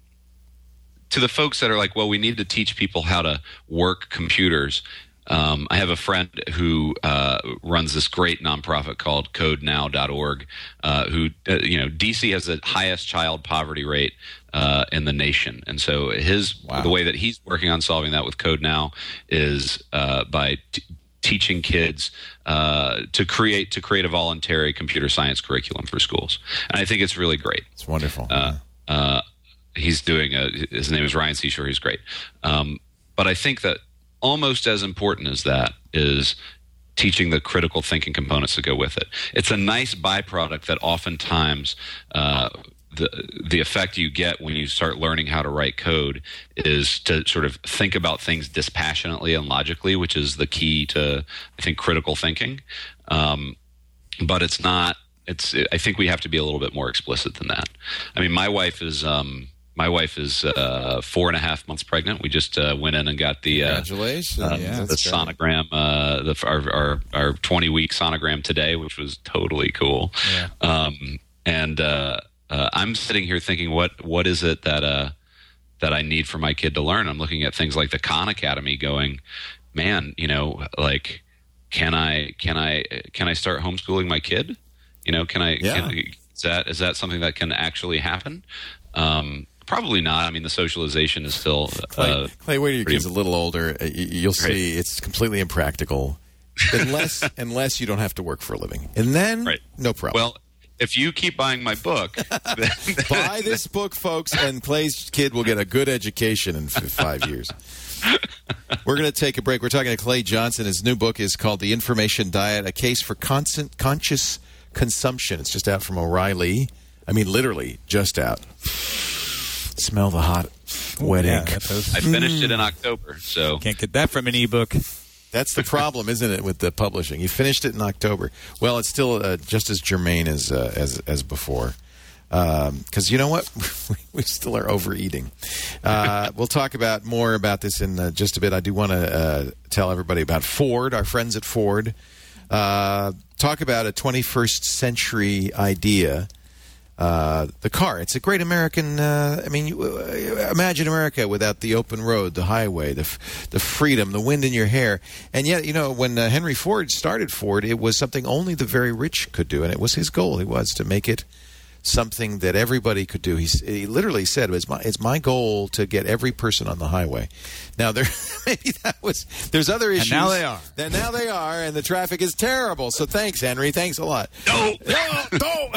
S5: to the folks that are like, well, we need to teach people how to work computers. Um, I have a friend who uh, runs this great nonprofit called code now dot org, uh, who, uh, you know, D C has the highest child poverty rate uh, in the nation. And so his
S3: wow.
S5: the way that he's working on solving that with CodeNow is uh, by t- teaching kids uh, to create to create a voluntary computer science curriculum for schools, and I think it's really great.
S3: It's wonderful.
S5: Uh, uh, he's doing a, his name is Ryan Seashore. He's great, um, but I think that almost as important as that is teaching the critical thinking components that go with it. It's a nice byproduct that oftentimes uh, the the effect you get when you start learning how to write code is to sort of think about things dispassionately and logically, which is the key to, I think, critical thinking. Um, but it's not. It's. I think we have to be a little bit more explicit than that. I mean, my wife is. Um, My wife is uh, four and a half months pregnant. We just uh, went in and got the uh,
S3: congratulations,
S5: uh,
S3: yeah,
S5: the sonogram, uh, the, our, our our twenty week sonogram today, which was totally cool.
S3: Yeah.
S5: Um, and uh, uh, I'm sitting here thinking, what what is it that uh, that I need for my kid to learn? I'm looking at things like the Khan Academy, going, man, you know, like, can I can I can I start homeschooling my kid? You know, can I?
S3: Yeah.
S5: Can, is that is that something that can actually happen? Um, Probably not. I mean, the socialization is still.
S3: Clay,
S5: Uh,
S3: Clay wait till your
S5: pretty-
S3: kid's a little older. uh, y- You'll see it's completely impractical, unless unless you don't have to work for a living, and then
S5: Right.
S3: no problem.
S5: Well, if you keep buying my book, then,
S3: Buy this book, folks, and Clay's kid will get a good education in f- five years. We're going to take a break. We're talking to Clay Johnson. His new book is called The Information Diet: A Case for Constant Conscious Consumption. It's just out from O'Reilly. I mean, literally, just out. Smell the hot wet
S4: Yeah,
S3: ink.
S4: that does-
S5: I finished it in October. So
S4: Can't get that from an ebook.
S3: That's the problem, isn't it, with the publishing? You finished it in October. Well, it's still uh, just as germane as uh, as as before. Because um, you know what, we still are overeating. Uh, we'll talk about more about this in uh, just a bit. I do want to uh, tell everybody about Ford, our friends at Ford. Uh, talk about a twenty-first century idea. Uh, the car. It's a great American. Uh, I mean, you, uh, imagine America without the open road, the highway, the f- the freedom, the wind in your hair. And yet, you know, when uh, Henry Ford started Ford, it was something only the very rich could do, and it was his goal. He was to make it something that everybody could do. He, he literally said, "It's my it's my goal to get every person on the highway." Now, there maybe that was. There's other issues.
S4: now they are.
S3: And now they are, and the traffic is terrible. So thanks, Henry. Thanks a lot.
S5: no,
S3: No, no.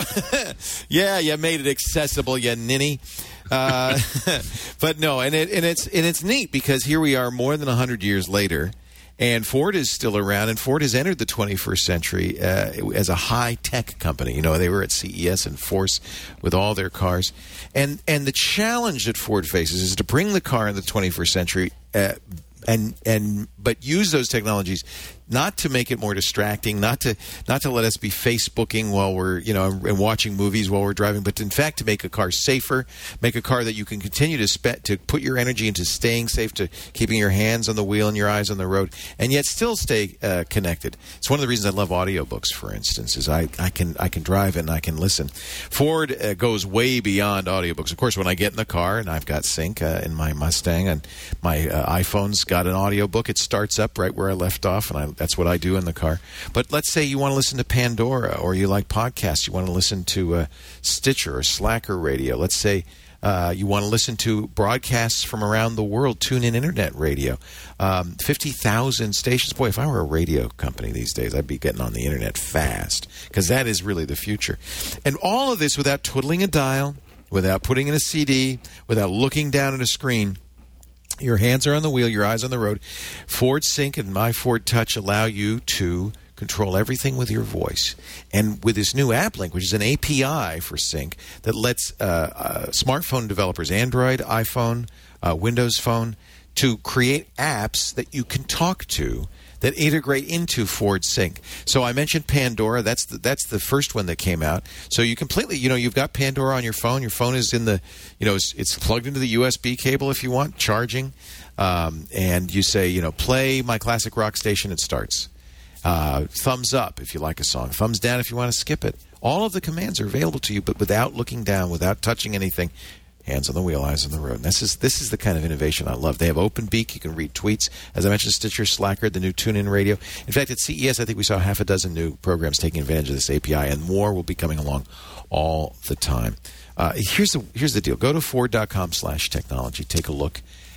S3: Yeah, you made it accessible, you ninny. Uh, but no, and it and it's and it's neat because here we are, more than a hundred years later, and Ford is still around, and Ford has entered the twenty-first century uh, as a high-tech company. You know, they were at C E S in force with all their cars, and and the challenge that Ford faces is to bring the car in the twenty-first century. Uh, and and but use those technologies not to make it more distracting, not to not to let us be Facebooking while we're you know and watching movies while we're driving, but in fact to make a car safer, make a car that you can continue to spe- to put your energy into staying safe, to keeping your hands on the wheel and your eyes on the road, and yet still stay uh, connected. It's one of the reasons I love audiobooks, for instance, is I, I can I can drive and I can listen. Ford uh, goes way beyond audiobooks. Of course, when I get in the car and I've got Sync uh, in my Mustang and my uh, iPhone's got an audiobook, it starts up right where I left off, and I, that's what I do in the car. But let's say you want to listen to Pandora, or you like podcasts, you want to listen to uh, Stitcher or Slacker Radio. Let's say uh, you want to listen to broadcasts from around the world, tune in Internet Radio. Um, fifty thousand stations. Boy, if I were a radio company these days, I'd be getting on the Internet fast, because that is really the future. And all of this without twiddling a dial, without putting in a C D, without looking down at a screen. Your hands are on the wheel, your eyes on the road. Ford Sync and My Ford Touch allow you to control everything with your voice. And with this new app link, which is an A P I for Sync that lets uh, uh, smartphone developers, Android, iPhone, uh, Windows Phone, to create apps that you can talk to that integrate into Ford Sync. So I mentioned Pandora. That's the, that's the first one that came out. So you completely, you know, you've got Pandora on your phone. Your phone is in the, you know, it's, it's plugged into the U S B cable if you want, charging. Um, and you say, you know, play my classic rock station. It starts. Uh, thumbs up if you like a song. Thumbs down if you want to skip it. All of the commands are available to you, but without looking down, without touching anything. Hands on the wheel, eyes on the road. And this is this is the kind of innovation I love. They have OpenBeak. You can read tweets. As I mentioned, Stitcher, Slacker, the new TuneIn Radio. In fact, at C E S, I think we saw half a dozen new programs taking advantage of this A P I, and more will be coming along all the time. Uh, here's the here's the deal. Go to Ford dot com slash technology. Take a look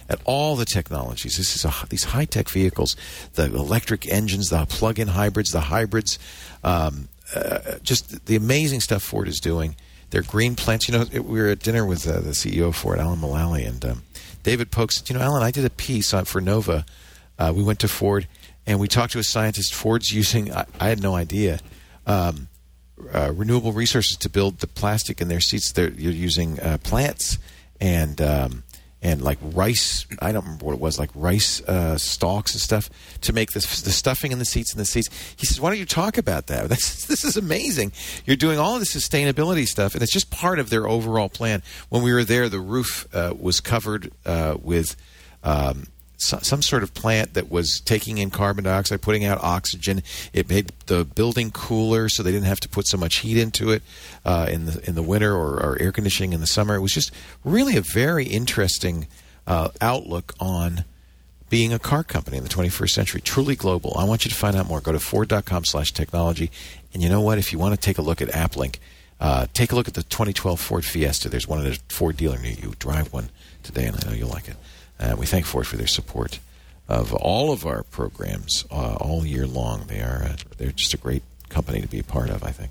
S3: at all the technologies. This is a, these high-tech vehicles, the electric engines, the plug-in hybrids, the hybrids, um, uh, just the amazing stuff Ford is doing. Their green plants. You know, it, we were at dinner with uh, the C E O of Ford, Alan Mulally, and um, David Polk said, you know, Alan, I did a piece on, for Nova. Uh, we went to Ford, and we talked to a scientist. Ford's using, I, I had no idea, um, uh, renewable resources to build the plastic in their seats. They're, you're using uh, plants and um, and like rice, I don't remember what it was, like rice uh, stalks and stuff to make the, the stuffing in the seats and the seats. He says, why don't you talk about that? That's, this is amazing. You're doing all of this sustainability stuff, and it's just part of their overall plan. When we were there, the roof uh, was covered uh, with um, so, some sort of plant that was taking in carbon dioxide, putting out oxygen. It made the building cooler, so they didn't have to put so much heat into it uh, in the in the winter, or, or air conditioning in the summer. It was just really a very interesting uh, outlook on being a car company in the twenty-first century, truly global. I want you to find out more. Go to Ford.com slash technology. And you know what? If you want to take a look at AppLink, uh, take a look at the twenty twelve Ford Fiesta. There's one at a Ford dealer near you. Drive one today, and I know you'll like it. Uh, we thank Ford for their support of all of our programs uh, all year long. They are uh, they're just a great company to be a part of, I think.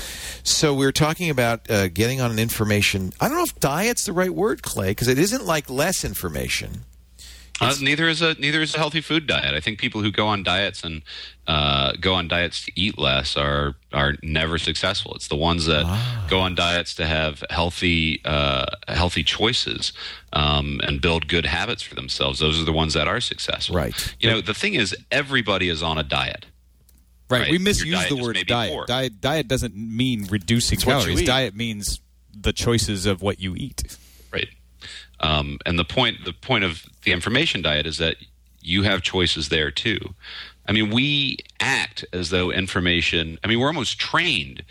S3: So we were talking about uh, getting on an information. I don't know if diet's the right word, Clay, because it isn't like less information.
S5: Uh, neither is a neither is a healthy food diet. I think people who go on diets and uh, go on diets to eat less are are never successful. It's the ones that ah. go on diets to have healthy uh, healthy choices um, and build good habits for themselves. Those are the ones that are successful.
S3: Right.
S5: You know, the thing is, everybody is on a diet.
S4: Right.
S5: Right?
S4: We misuse the word diet. diet. Diet doesn't mean reducing
S3: it's
S4: calories. Diet means the choices of what you eat.
S5: Right. Um, and the point the point of the information diet is that you have choices there too. I mean, we act as though information, I mean, we're almost trained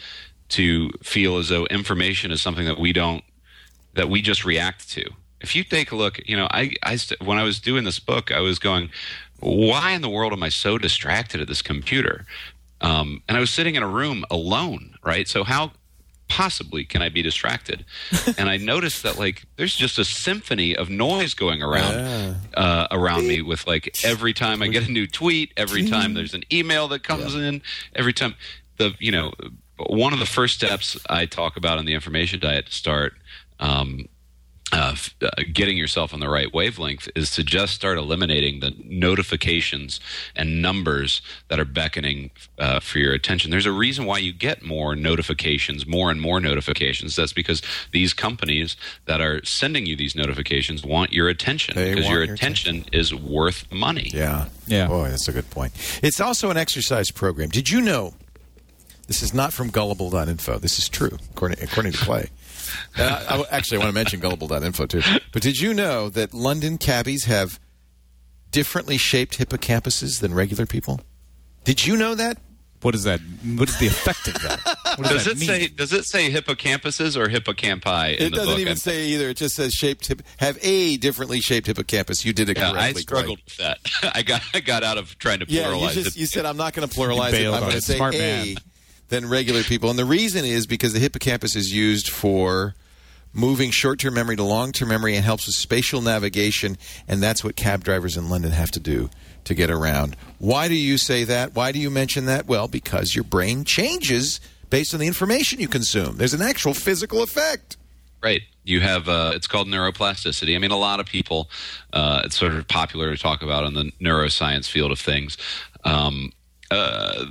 S5: to feel as though information is something that we don't, that we just react to. If you take a look, you know, I, I when I was doing this book, I was going, why in the world am I so distracted at this computer? Um, and I was sitting in a room alone, right? So how possibly can I be distracted? And I noticed that, like, there's just a symphony of noise going around yeah. uh, around me with, like, every time I get a new tweet, every time there's an email that comes yeah. in, every time the, you know, one of the first steps I talk about in the information diet to start um, uh, uh, getting yourself on the right wavelength is to just start eliminating the notifications and numbers that are beckoning uh, for your attention. There's a reason why you get more notifications, more and more notifications. That's because these companies that are sending you these notifications want your attention,
S3: they
S5: because your,
S3: your attention.
S5: attention is worth money.
S3: Yeah.
S4: Yeah.
S3: Boy, that's a good point. It's also an exercise program. Did you know, this is not from gullible dot info, this is true, according, according to Clay. Uh, I, actually, I want to mention gullible dot info too. But did you know that London cabbies have differently shaped hippocampuses than regular people? Did you know that?
S4: What is that? What is the effect of that? What does,
S5: does
S4: that
S5: it
S4: mean?
S5: say? Does it say hippocampuses or hippocampi in
S3: it
S5: the
S3: doesn't
S5: book?
S3: even
S5: I'm,
S3: say either. It just says shaped hip, have a differently shaped hippocampus. You did it
S5: yeah,
S3: correctly.
S5: I struggled with that. I got I got out of trying to pluralize
S3: yeah, you, just,
S5: it.
S3: you said I'm not going to pluralize it. I'm going to say
S4: Smart
S3: a
S4: man.
S3: than regular people, and the reason is because the hippocampus is used for moving short-term memory to long-term memory and helps with spatial navigation, and that's what cab drivers in London have to do to get around. Why do you say that? Why do you mention that? Well, because your brain changes based on the information you consume. There's an actual physical effect.
S5: Right. You have, uh, it's called neuroplasticity. I mean, a lot of people, uh, it's sort of popular to talk about in the neuroscience field of things. Um, uh,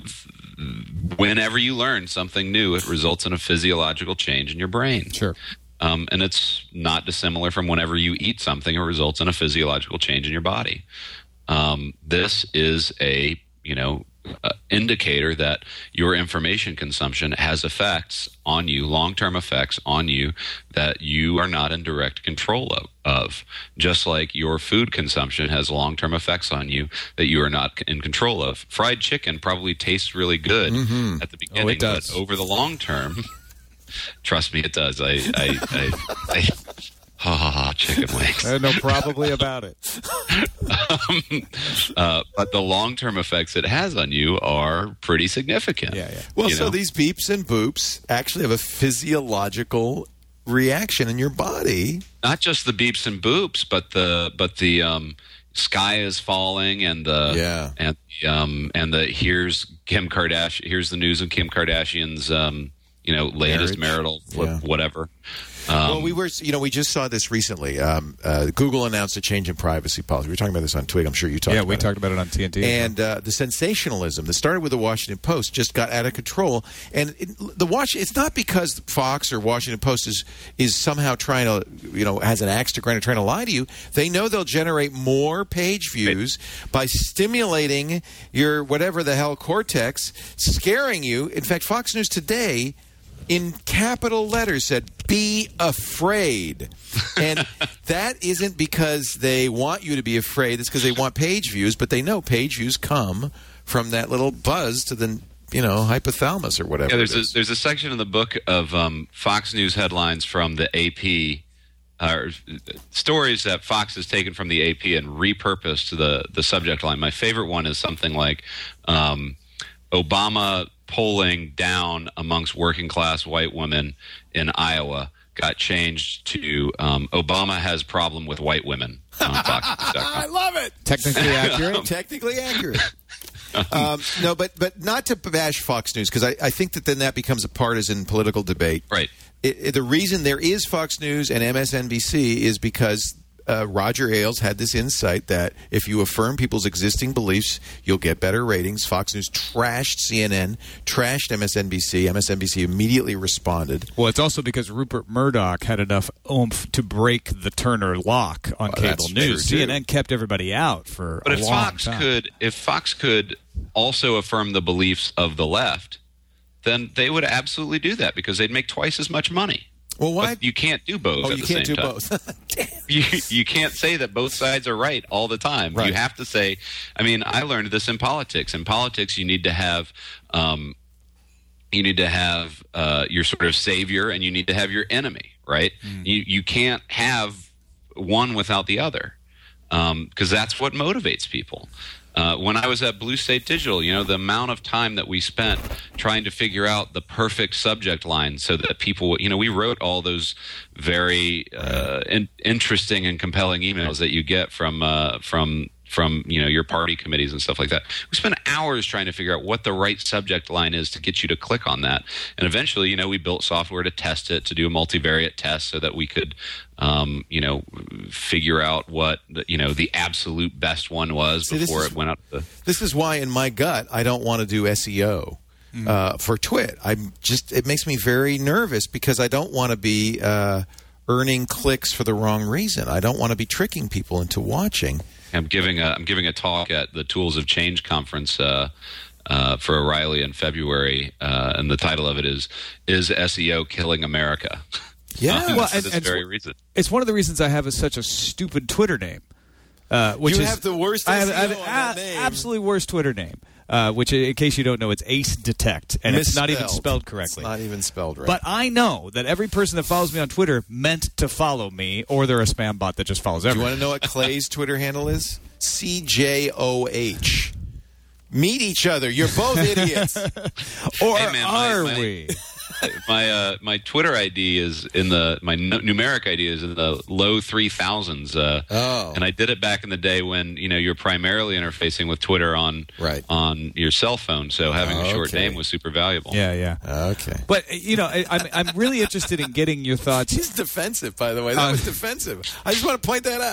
S5: whenever you learn something new, it results in a physiological change in your brain.
S4: Sure.
S5: Um, and it's not dissimilar from whenever you eat something, it results in a physiological change in your body. Um, this is a, you know, uh, indicator that your information consumption has effects on you, long-term effects on you that you are not in direct control of, of. Just like your food consumption has long-term effects on you that you are not in control of. Fried chicken probably tastes really good mm-hmm. at the beginning,
S4: oh, it does.
S5: But over the long term, trust me, it does. I, I, I, I ha ha ha, chicken wings.
S4: I know probably about it.
S5: um, uh, but the long-term effects it has on you are pretty significant.
S3: Yeah, yeah. Well, so know? These beeps and boops actually have a physiological reaction in your body.
S5: Not just the beeps and boops, but the but the um, sky is falling, and the
S3: Yeah.
S5: and the, um, and the here's Kim Kardashian. Here's the news of Kim Kardashian's um, you know latest
S3: Marriage.
S5: marital flip,
S3: Yeah.
S5: whatever. Um,
S3: Well, we were, you know, we just saw this recently. Um, uh, Google announced a change in privacy policy. We were talking about this on Twig. I'm sure you talked
S4: Yeah,
S3: about
S4: we
S3: it.
S4: talked about it on T N T.
S3: And uh, the sensationalism that started with the Washington Post just got out of control. And it, the Wash, it's not because Fox or Washington Post is is somehow trying to, you know, has an axe to grind and trying to lie to you. They know they'll generate more page views by stimulating your whatever the hell cortex, scaring you. In fact, Fox News Today, in capital letters, said, "Be afraid." And that isn't because they want you to be afraid. It's because they want page views, but they know page views come from that little buzz to the, you know, hypothalamus or whatever.
S5: Yeah, there's
S3: it
S5: a,
S3: is.
S5: there's a section in the book of um, Fox News headlines from the A P, uh, stories that Fox has taken from the A P and repurposed to the, the subject line. My favorite one is something like um, Obama polling down amongst working class white women in Iowa got changed to um, Obama has problem with white women on Fox News dot com.
S3: I love it.
S4: Technically accurate.
S3: Technically accurate. um, no, but but not to bash Fox News, because I, I think that then that becomes a partisan political debate.
S5: Right.
S3: It, it, the reason there is Fox News and M S N B C is because uh, Roger Ailes had this insight that if you affirm people's existing beliefs, you'll get better ratings. Fox News trashed C N N, trashed M S N B C. M S N B C immediately responded.
S4: Well, it's also because Rupert Murdoch had enough oomph to break the Turner lock on
S3: Well,
S4: cable
S3: that's true,
S4: news.
S3: too.
S4: C N N kept everybody out for
S5: But
S4: a
S5: if
S4: long
S5: Fox
S4: time.
S5: could, if Fox could also affirm the beliefs of the left, then they would absolutely do that because they'd make twice as much money.
S3: Well, why?
S5: But you can't do both
S3: oh,
S5: at
S3: you
S5: the
S3: can't
S5: same
S3: do
S5: time.
S3: both. Damn.
S5: You, you can't say that both sides are right all the time.
S3: Right.
S5: You have to say, I mean, I learned this in politics. In politics, you need to have, um, you need to have uh, your sort of savior, and you need to have your enemy, right?
S3: Mm.
S5: You you can't have one without the other, because um, that's what motivates people. Uh, when I was at Blue State Digital, you know, the amount of time that we spent trying to figure out the perfect subject line so that people, you know, we wrote all those very uh, in, interesting and compelling emails that you get from uh, from from you know your party committees and stuff like that. We spent hours trying to figure out what the right subject line is to get you to click on that. And eventually, you know, we built software to test it, to do a multivariate test so that we could, um, you know, figure out what, the, you know, the absolute best one was
S3: See, this
S5: before
S3: is-
S5: it went out the...
S3: This is why, in my gut, I don't want to do S E O uh, for Twit. I'm just it makes me very nervous because I don't want to be uh, earning clicks for the wrong reason. I don't want to be tricking people into watching.
S5: I'm giving a I'm giving a talk at the Tools of Change conference uh, uh, for O'Reilly in February, uh, and the title of it is "Is S E O Killing America?"
S3: Yeah.
S5: Um,
S4: Well,
S5: for
S4: and-
S5: this
S4: and-
S5: very reason.
S4: It's one of the reasons I have a, such a stupid Twitter name. Uh, which
S3: You
S4: is,
S3: have the worst
S4: I have,
S3: S E O
S4: I have
S3: on that
S4: a-
S3: name.
S4: absolutely worst Twitter name. Uh, which, in case you don't know, it's Ace Detect, and it's not even
S3: Misspelled.
S4: spelled correctly.
S3: It's not even spelled right.
S4: But I know that every person that follows me on Twitter meant to follow me, or they're a spam bot that just follows
S3: do you
S4: everyone.
S3: want to know what Clay's Twitter handle is? C J O H. Meet each other. You're both idiots.
S4: Or
S5: Hey, man, my-
S4: are
S5: my-
S4: we?
S5: my uh, my Twitter I D is in the my n- numeric I D is in the low three thousands. Uh,
S3: Oh.
S5: and I did it back in the day when you know you're primarily interfacing with Twitter on
S3: Right.
S5: on your cell phone, so having a short
S3: Okay.
S5: name was super valuable.
S4: Yeah, yeah.
S3: Okay.
S4: But uh, you know, I, I'm I'm really interested in getting your thoughts.
S3: He's defensive, by the way. That
S4: Uh,
S3: was defensive. I just want to point that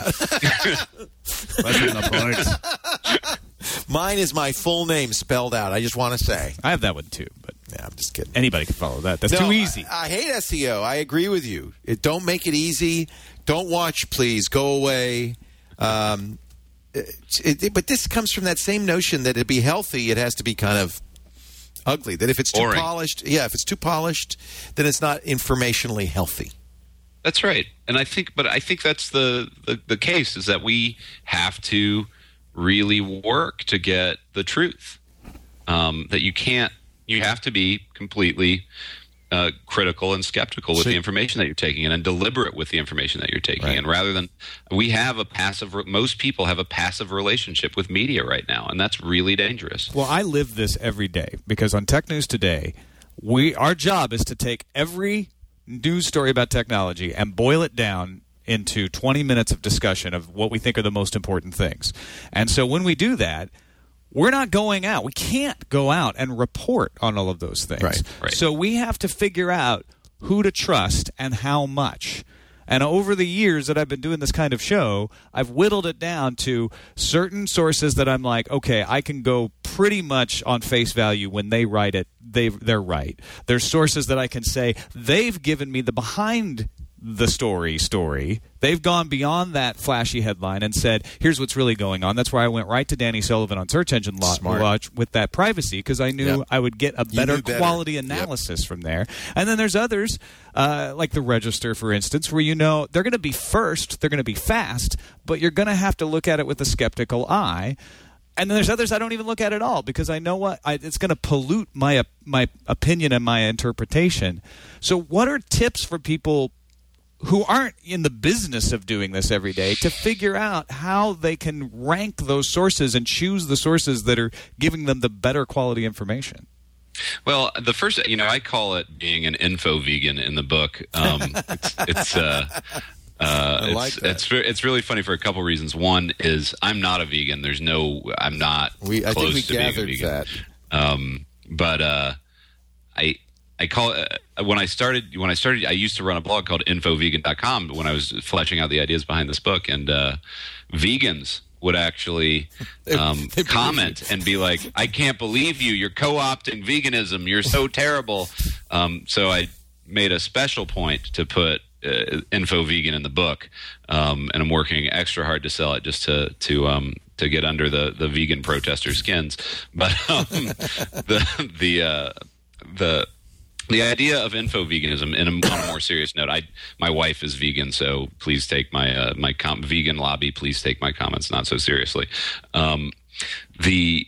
S3: out. Mine is my full name spelled out. I just want to say.
S4: I have that one too, but
S3: Yeah, I'm just kidding.
S4: anybody can follow that. That's
S3: No,
S4: too easy.
S3: I, I hate S E O. I agree with you. It, don't make it easy. Don't watch, please. Go away. Um, it, it, but this comes from that same notion that to be healthy, it has to be kind of ugly. That if it's too
S5: Boring.
S3: polished, yeah, if it's too polished, then it's not informationally healthy.
S5: That's right, and I think, but I think that's the, the the case is that we have to really work to get the truth. Um, that you can't, you have to be completely uh, critical and skeptical with
S3: So-
S5: the information that you're taking in, and deliberate with the information that you're taking
S3: Right.
S5: in. Rather than we have a passive, most people have a passive relationship with media right now, and that's really dangerous.
S4: Well, I live this every day because on Tech News Today, we our job is to take every news story about technology and boil it down into twenty minutes of discussion of what we think are the most important things. And so when we do that, we're not going out. We can't go out and report on all of those things.
S3: Right,
S5: right.
S4: So we have to figure out who to trust and how much. And over the years that I've been doing this kind of show, I've whittled it down to certain sources that I'm like, okay, I can go pretty much on face value when they write it, they they're right. There's sources that I can say, they've given me the behind the story story. They've gone beyond that flashy headline and said, here's what's really going on. That's why I went right to Danny Sullivan on Search Engine Lo- Watch with that privacy, because I knew
S3: Yep.
S4: I would get a better,
S3: better.
S4: quality analysis yep. from there. And then there's others, uh, like the Register, for instance, where you know they're going to be first, they're going to be fast, but you're going to have to look at it with a skeptical eye. And then there's others I don't even look at at all, because I know what I, it's going to pollute my my opinion and my interpretation. So what are tips for people who aren't in the business of doing this every day to figure out how they can rank those sources and choose the sources that are giving them the better quality information?
S5: Well, the first, you know, I call it being an info vegan in the book. Um, it's, it's, uh, uh,
S3: I like
S5: it's,
S3: that.
S5: it's it's really funny for a couple reasons. One is I'm not a vegan. There's no, I'm not
S3: We, I
S5: close
S3: think we
S5: to being a
S3: gathered
S5: vegan.
S3: that.
S5: Um, but uh, I I call it uh, when I started when I started I used to run a blog called info vegan dot com when I was fleshing out the ideas behind this book, and uh, vegans would actually um,
S3: They- they
S5: comment and be like, "I can't believe you! You're co-opting veganism. You're so terrible." Um, so I made a special point to put uh, info vegan in the book, um, and I'm working extra hard to sell it just to to um, to get under the the vegan protester skins. But um, the the uh, the The idea of info veganism, in a, on a more serious note, I my wife is vegan, so please take my uh, my com- vegan lobby. Please take my comments not so seriously. Um, the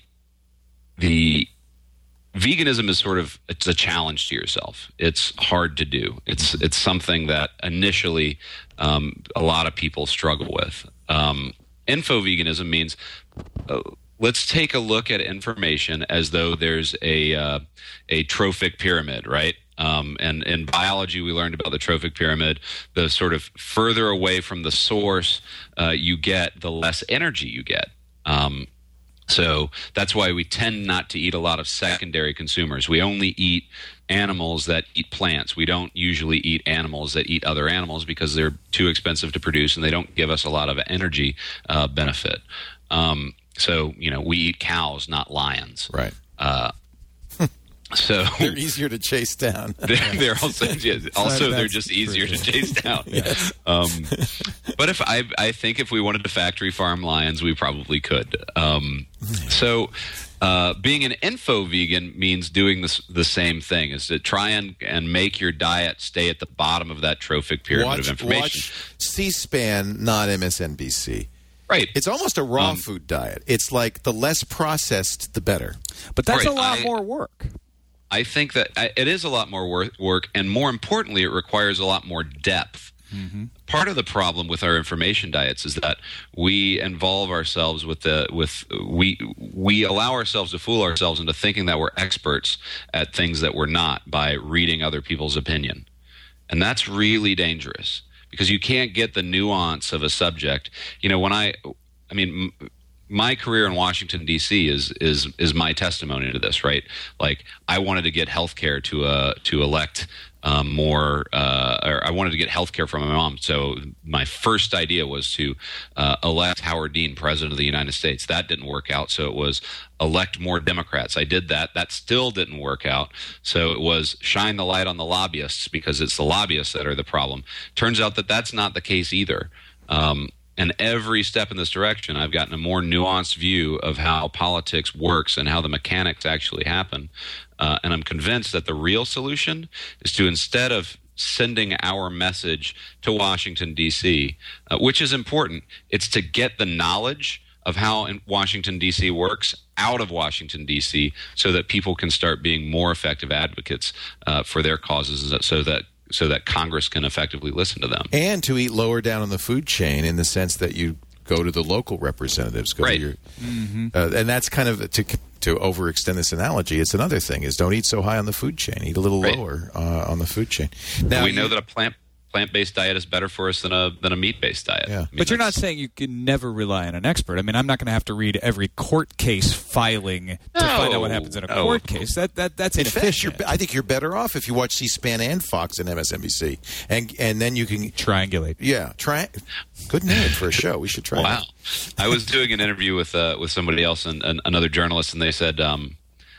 S5: the veganism is sort of it's a challenge to yourself. It's hard to do. It's it's something that initially um, a lot of people struggle with. Um, info veganism means. Uh, Let's take a look at information as though there's a uh, a trophic pyramid, right? Um, and in biology, we learned about the trophic pyramid. The sort of further away from the source uh, you get, the less energy you get. Um, so that's why we tend not to eat a lot of secondary consumers. We only eat animals that eat plants. We don't usually eat animals that eat other animals because they're too expensive to produce and they don't give us a lot of energy uh, benefit. Um, So, you know, we eat cows, not lions.
S3: Right.
S5: Uh, so
S3: They're easier to chase down.
S5: they're, they're also yeah, also they're
S3: that's
S5: just easier
S3: true.
S5: to chase down. um, but if I I think if we wanted to factory farm lions, we probably could. Um, so uh, being an info vegan means doing this the same thing, is to try and, and make your diet stay at the bottom of that trophic pyramid
S3: watch,
S5: of information.
S3: watch C-SPAN, not M S N B C.
S5: Right.
S3: It's almost a raw
S5: Um,
S3: food diet. It's like the less processed, the better.
S4: But that's
S5: Right,
S4: a lot
S5: I-
S4: more work.
S5: I think that I- it is a lot more wor- work, and more importantly, it requires a lot more depth. Mm-hmm. Part of the problem with our information diets is that we involve ourselves with the with we we allow ourselves to fool ourselves into thinking that we're experts at things that we're not by reading other people's opinion, and that's really dangerous because you can't get the nuance of a subject. You know, when I, I mean. M- My career in Washington, D C is is is my testimony to this, right? Like, I wanted to get health care to uh, to elect um, more, uh, or I wanted to get health care from my mom. So my first idea was to uh, elect Howard Dean president of the United States. That didn't work out, so it was elect more Democrats. I did that. That still didn't work out. So it was shine the light on the lobbyists because it's the lobbyists that are the problem. Turns out that that's not the case either. Um, And every step in this direction, I've gotten a more nuanced view of how politics works and how the mechanics actually happen. Uh, and I'm convinced that the real solution is to, instead of sending our message to Washington, D C, uh, which is important, it's to get the knowledge of how in Washington, D C works out of Washington, D C, so that people can start being more effective advocates uh, for their causes, so that so that Congress can effectively listen to them.
S3: And to eat lower down on the food chain in the sense that you go to the local representatives. Go
S5: Right.
S3: to your, mm-hmm. uh, and that's kind of to to overextend this analogy. It's another thing: is don't eat so high on the food chain. Eat a little
S5: Right.
S3: lower uh, on the food chain. Now
S5: we know
S3: you-
S5: that a plant plant-based diet is better for us than a than a meat-based diet.
S3: Yeah.
S5: I mean,
S4: But you're not
S5: that's-
S4: saying you can never rely on an expert. I mean, I'm not going to have to read every court case filing to find out what happens in a
S5: No.
S4: court case. That that that's
S3: In fact,
S4: inefficient.
S3: you're, I think you're better off if you watch C-SPAN and Fox and M S N B C, and and then you can
S4: Triangulate.
S3: yeah try. Good name for a show. We should try.
S5: Wow.
S3: that.
S5: I was doing an interview with uh, with somebody else and, and another journalist, and they said, um,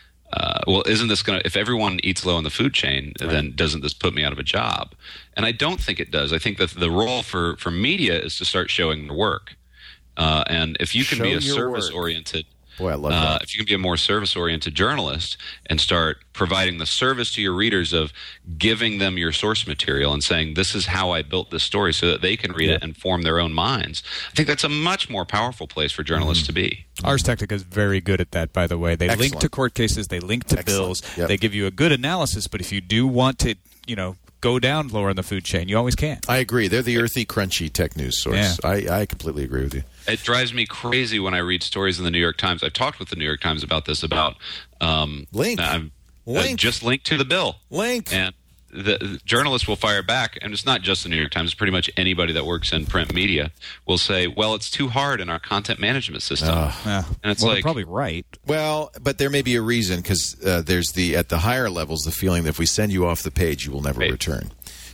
S5: uh, "Well, isn't this going to? If everyone eats low on the food chain, then doesn't this put me out of a job?" And I don't think it does. I think that the role for, for media is to start showing the work, uh, and if you can
S3: Show
S5: be a
S3: your
S5: service
S3: work.
S5: oriented.
S3: Boy, I love
S5: Uh,
S3: that.
S5: if you can be a more service-oriented journalist and start providing the service to your readers of giving them your source material and saying, this is how I built this story so that they can read it and form their own minds, I think that's a much more powerful place for journalists to be.
S4: Ars Technica is very good at that, by the way. They link
S3: Excellent.
S4: to court cases. They link to
S3: Excellent.
S4: bills.
S3: Yep.
S4: They give you a good analysis. But if you do want to, you know, go down lower in the food chain, you always can.
S3: I agree. They're the earthy, crunchy tech news source.
S4: Yeah.
S3: I, I completely agree with you.
S5: It drives me crazy when I read stories in the New York Times. I've talked with the New York Times about this, about um,
S3: Link.
S5: I'm, uh,
S3: Link.
S5: just link to the bill.
S3: Link.
S5: And the, the journalists will fire back, and it's not just the New York Times. Pretty much anybody that works in print media will say, well, it's too hard in our content management system.
S4: Yeah.
S5: And it's
S4: well,
S5: like-
S4: they're probably right.
S3: Well, but there may be a reason because uh, there's the at the higher levels the feeling that if we send you off the page, you will never
S5: Right.
S3: return.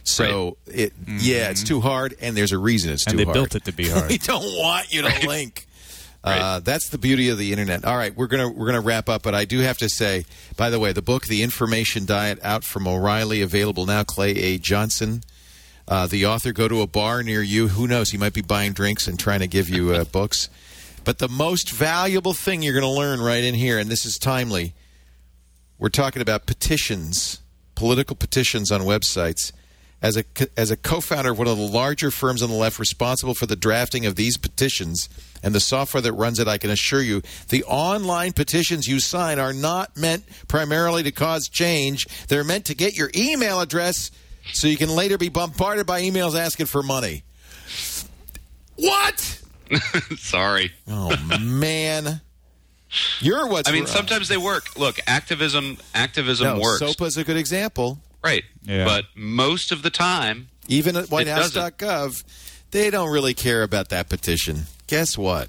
S3: So it yeah, it's too hard, and there's a reason it's
S4: And
S3: too
S4: they
S3: hard.
S4: built it to be hard.
S3: We don't want you to link. Uh, that's the beauty of the internet. All right, we're gonna we're gonna wrap up, but I do have to say, by the way, the book, The Information Diet, out from O'Reilly, available now. Clay A. Johnson, uh, the author. Go to a bar near you. Who knows? He might be buying drinks and trying to give you uh, books. But the most valuable thing you're going to learn right in here, and this is timely. We're talking about petitions, political petitions on websites. As a as a co-founder of one of the larger firms on the left responsible for the drafting of these petitions and the software that runs it, I can assure you the online petitions you sign are not meant primarily to cause change. They're meant to get your email address so you can later be bombarded by emails asking for money. What?
S5: Sorry.
S3: Oh, man. You're what's
S5: I mean,
S3: wrong.
S5: sometimes they work. Look, activism activism
S3: no,
S5: works.
S3: SOPA's a good example.
S5: Right.
S4: Yeah.
S5: But most of the time,
S3: Even at
S5: It
S3: white house dot gov, they don't really care about that petition. Guess what?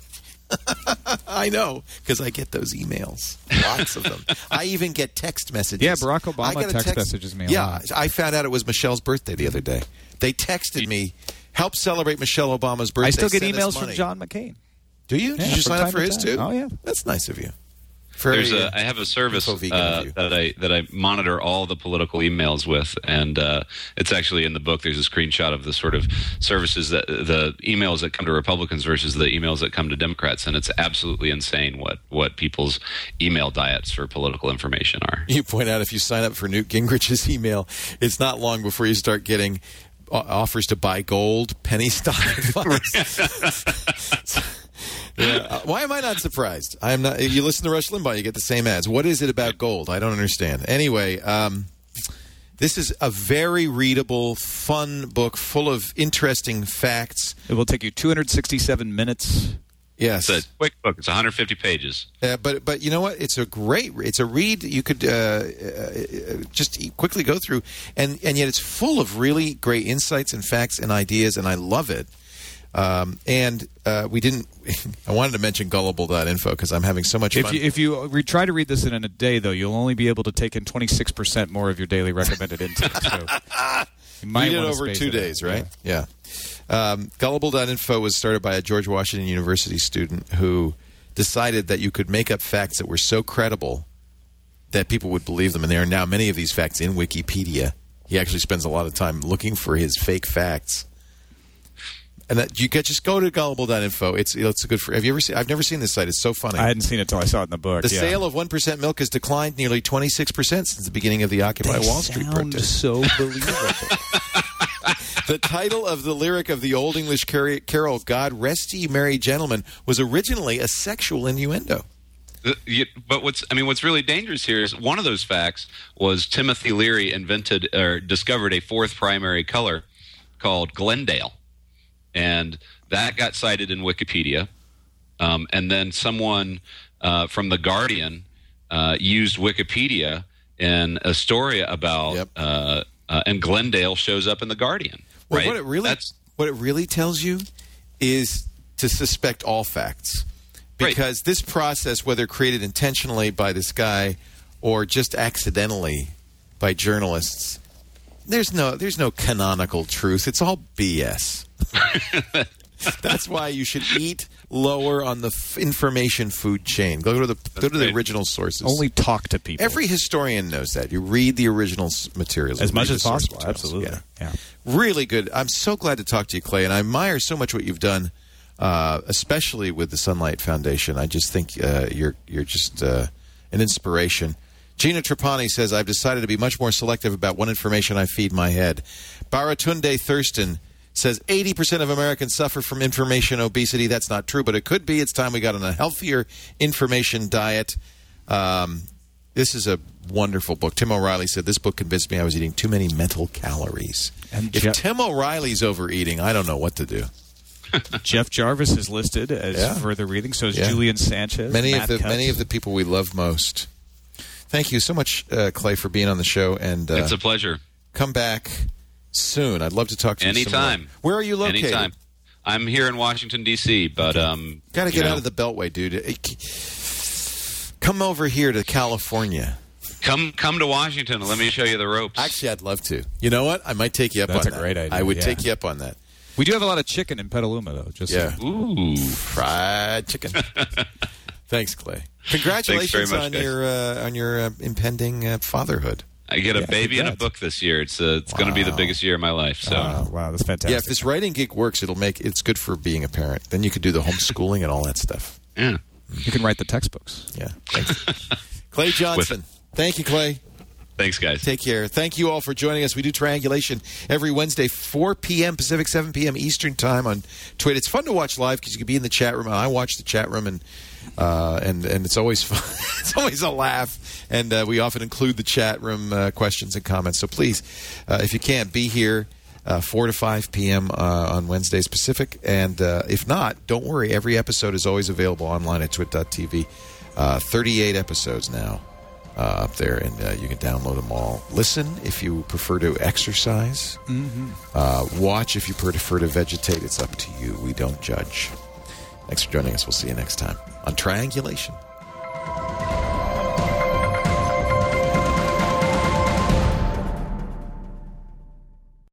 S3: I know, because I get those emails. Lots of them. I even get text messages.
S4: Yeah, Barack Obama
S3: I get a
S4: text messages me a
S3: Yeah,
S4: lot.
S3: I found out it was Michelle's birthday the other day. They texted me, help celebrate Michelle Obama's birthday.
S4: I still get
S3: send us
S4: emails from
S3: money."
S4: John McCain.
S3: Do you?
S4: Yeah,
S3: Did you
S4: from
S3: sign up
S4: time
S3: for
S4: to
S3: his
S4: time.
S3: too?
S4: Oh, yeah.
S3: That's nice of you. Very,
S5: there's
S3: uh,
S5: a I have a service
S3: info vegan
S5: uh,
S3: of you.
S5: that I that I monitor all the political emails with, and uh, it's actually in the book. There's a screenshot of the sort of services that the emails that come to Republicans versus the emails that come to Democrats, and it's absolutely insane what what people's email diets for political information are.
S3: You point out if you sign up for Newt Gingrich's email, it's not long before you start getting uh, offers to buy gold, penny stock advice. Yeah. Uh, why am I not surprised? I am not. You listen to Rush Limbaugh, you get the same ads. What is it about gold? I don't understand. Anyway, um, this is a very readable, fun book full of interesting facts.
S4: It will take you two hundred sixty-seven minutes.
S3: Yes,
S5: It's a quick book. It's one hundred fifty pages.
S3: Uh, but but you know what? It's a great. It's a read you could uh, uh, just quickly go through, and and yet it's full of really great insights and facts and ideas, and I love it. Um, and uh, we didn't. I wanted to mention gullible dot info because I'm having so much
S4: If
S3: fun.
S4: you, if you re- try to read this in a day, though, you'll only be able to take in twenty-six percent more of your daily recommended intake. So you might
S3: Read it
S4: wanna
S3: over
S4: space
S3: two
S4: it out.
S3: days, right? Yeah. Um, gullible dot info was started by a George Washington University student who decided that you could make up facts that were so credible that people would believe them. And there are now many of these facts in Wikipedia. He actually spends a lot of time looking for his fake facts. And that you get just go to gullible dot info. It's it's good for. Have you ever seen? I've never seen this site. It's so funny.
S4: I hadn't seen it till I saw it in the book.
S3: the
S4: yeah.
S3: sale of one percent milk has declined nearly twenty-six percent since the beginning of the Occupy
S4: They
S3: Wall Street
S4: sound
S3: protest.
S4: so believable.
S3: The title of the lyric of the Old English car- carol, God Rest Ye Merry Gentlemen, was originally a sexual innuendo.
S5: The- you- But what's I mean, what's really dangerous here is one of those facts was Timothy Leary invented or discovered a fourth primary color called Glendale, and That got cited in Wikipedia. Um, and then someone uh, from The Guardian uh, used Wikipedia in a story about,
S3: Yep.
S5: uh, uh, and Glendale shows up in The Guardian.
S3: Well,
S5: right?
S3: what it really
S5: That's,
S3: what it really tells you is to suspect all facts, because this process, whether created intentionally by this guy or just accidentally by journalists, there's no there's no canonical truth. It's all B S. That's why you should eat lower on the f- information food chain. Go to the go to the
S5: right.
S3: original sources.
S4: Only talk to people.
S3: Every historian knows that. You read the original s- materials
S4: as
S3: you
S4: much
S3: read
S4: as
S3: the source
S4: possible.
S3: materials.
S4: Absolutely.
S3: Yeah.
S4: Yeah.
S3: Really good. I'm so glad to talk to you, Clay, and I admire so much what you've done, uh, especially with the Sunlight Foundation. I just think uh, you're you're just uh, an inspiration. Gina Trapani says, I've decided to be much more selective about what information I feed my head. Baratunde Thurston says eighty percent of Americans suffer from information obesity. That's not true, but it could be. It's time we got on a healthier information diet. Um, this is a wonderful book. Tim O'Reilly said, this book convinced me I was eating too many mental calories.
S4: And
S3: if
S4: Jeff-
S3: Tim O'Reilly's overeating, I don't know what to do.
S4: Jeff Jarvis is listed as
S3: Yeah.
S4: further reading. So is
S3: Yeah.
S4: Julian Sanchez.
S3: Many
S4: Matt
S3: of the
S4: Cutts.
S3: many of the people we love most. Thank you so much, uh, Clay, for being on the show. And uh,
S5: it's a pleasure.
S3: come back soon. I'd love to talk to you some more.
S5: Anytime.
S3: Where are you located?
S5: Anytime. I'm here in Washington, D C, but um,
S3: Got to
S5: you
S3: get
S5: know,
S3: out of the Beltway, dude. It- Come over here to California.
S5: Come, come to Washington and let me show you the ropes.
S3: Actually, I'd love to. You know what? I might take you up
S4: That's
S3: on
S4: a
S3: that.
S4: great idea,
S3: I would
S4: yeah.
S3: take you up on that.
S4: We do have a lot of chicken in Petaluma, though. Just
S3: Yeah.
S5: Ooh.
S3: Fried chicken. Thanks, Clay. Congratulations
S5: much,
S3: on
S5: guys.
S3: your uh, on your uh, impending uh, fatherhood.
S5: I get a
S4: Yeah,
S5: baby and a
S4: congrats.
S5: book this year. It's uh, it's going to be the biggest year of my life. So
S4: Oh, wow, that's fantastic.
S3: Yeah, if this writing gig works, it'll make it's good for being a parent. Then you could do the homeschooling and all that stuff.
S5: yeah.
S4: You can write the textbooks.
S3: Yeah. Thanks. Clay Johnson. Thank you, Clay.
S5: Thanks, guys.
S3: Take care. Thank you all for joining us. We do Triangulation every Wednesday, four p.m. Pacific, seven p.m. Eastern Time on Twitter. It's fun to watch live because you can be in the chat room. I watch the chat room, and uh, and and it's always fun. It's always a laugh. And uh, we often include the chat room uh, questions and comments. So please, uh, if you can, be here uh, four to five p.m. Uh, on Wednesdays Pacific. And uh, if not, don't worry. Every episode is always available online at twit dot t v. Uh, thirty-eight episodes now. Uh, up there, and uh, you can download them all. Listen if you prefer to exercise. Mm-hmm. Uh, watch if you prefer to vegetate. It's up to you. We don't judge. Thanks for joining us. We'll see you next time on Triangulation.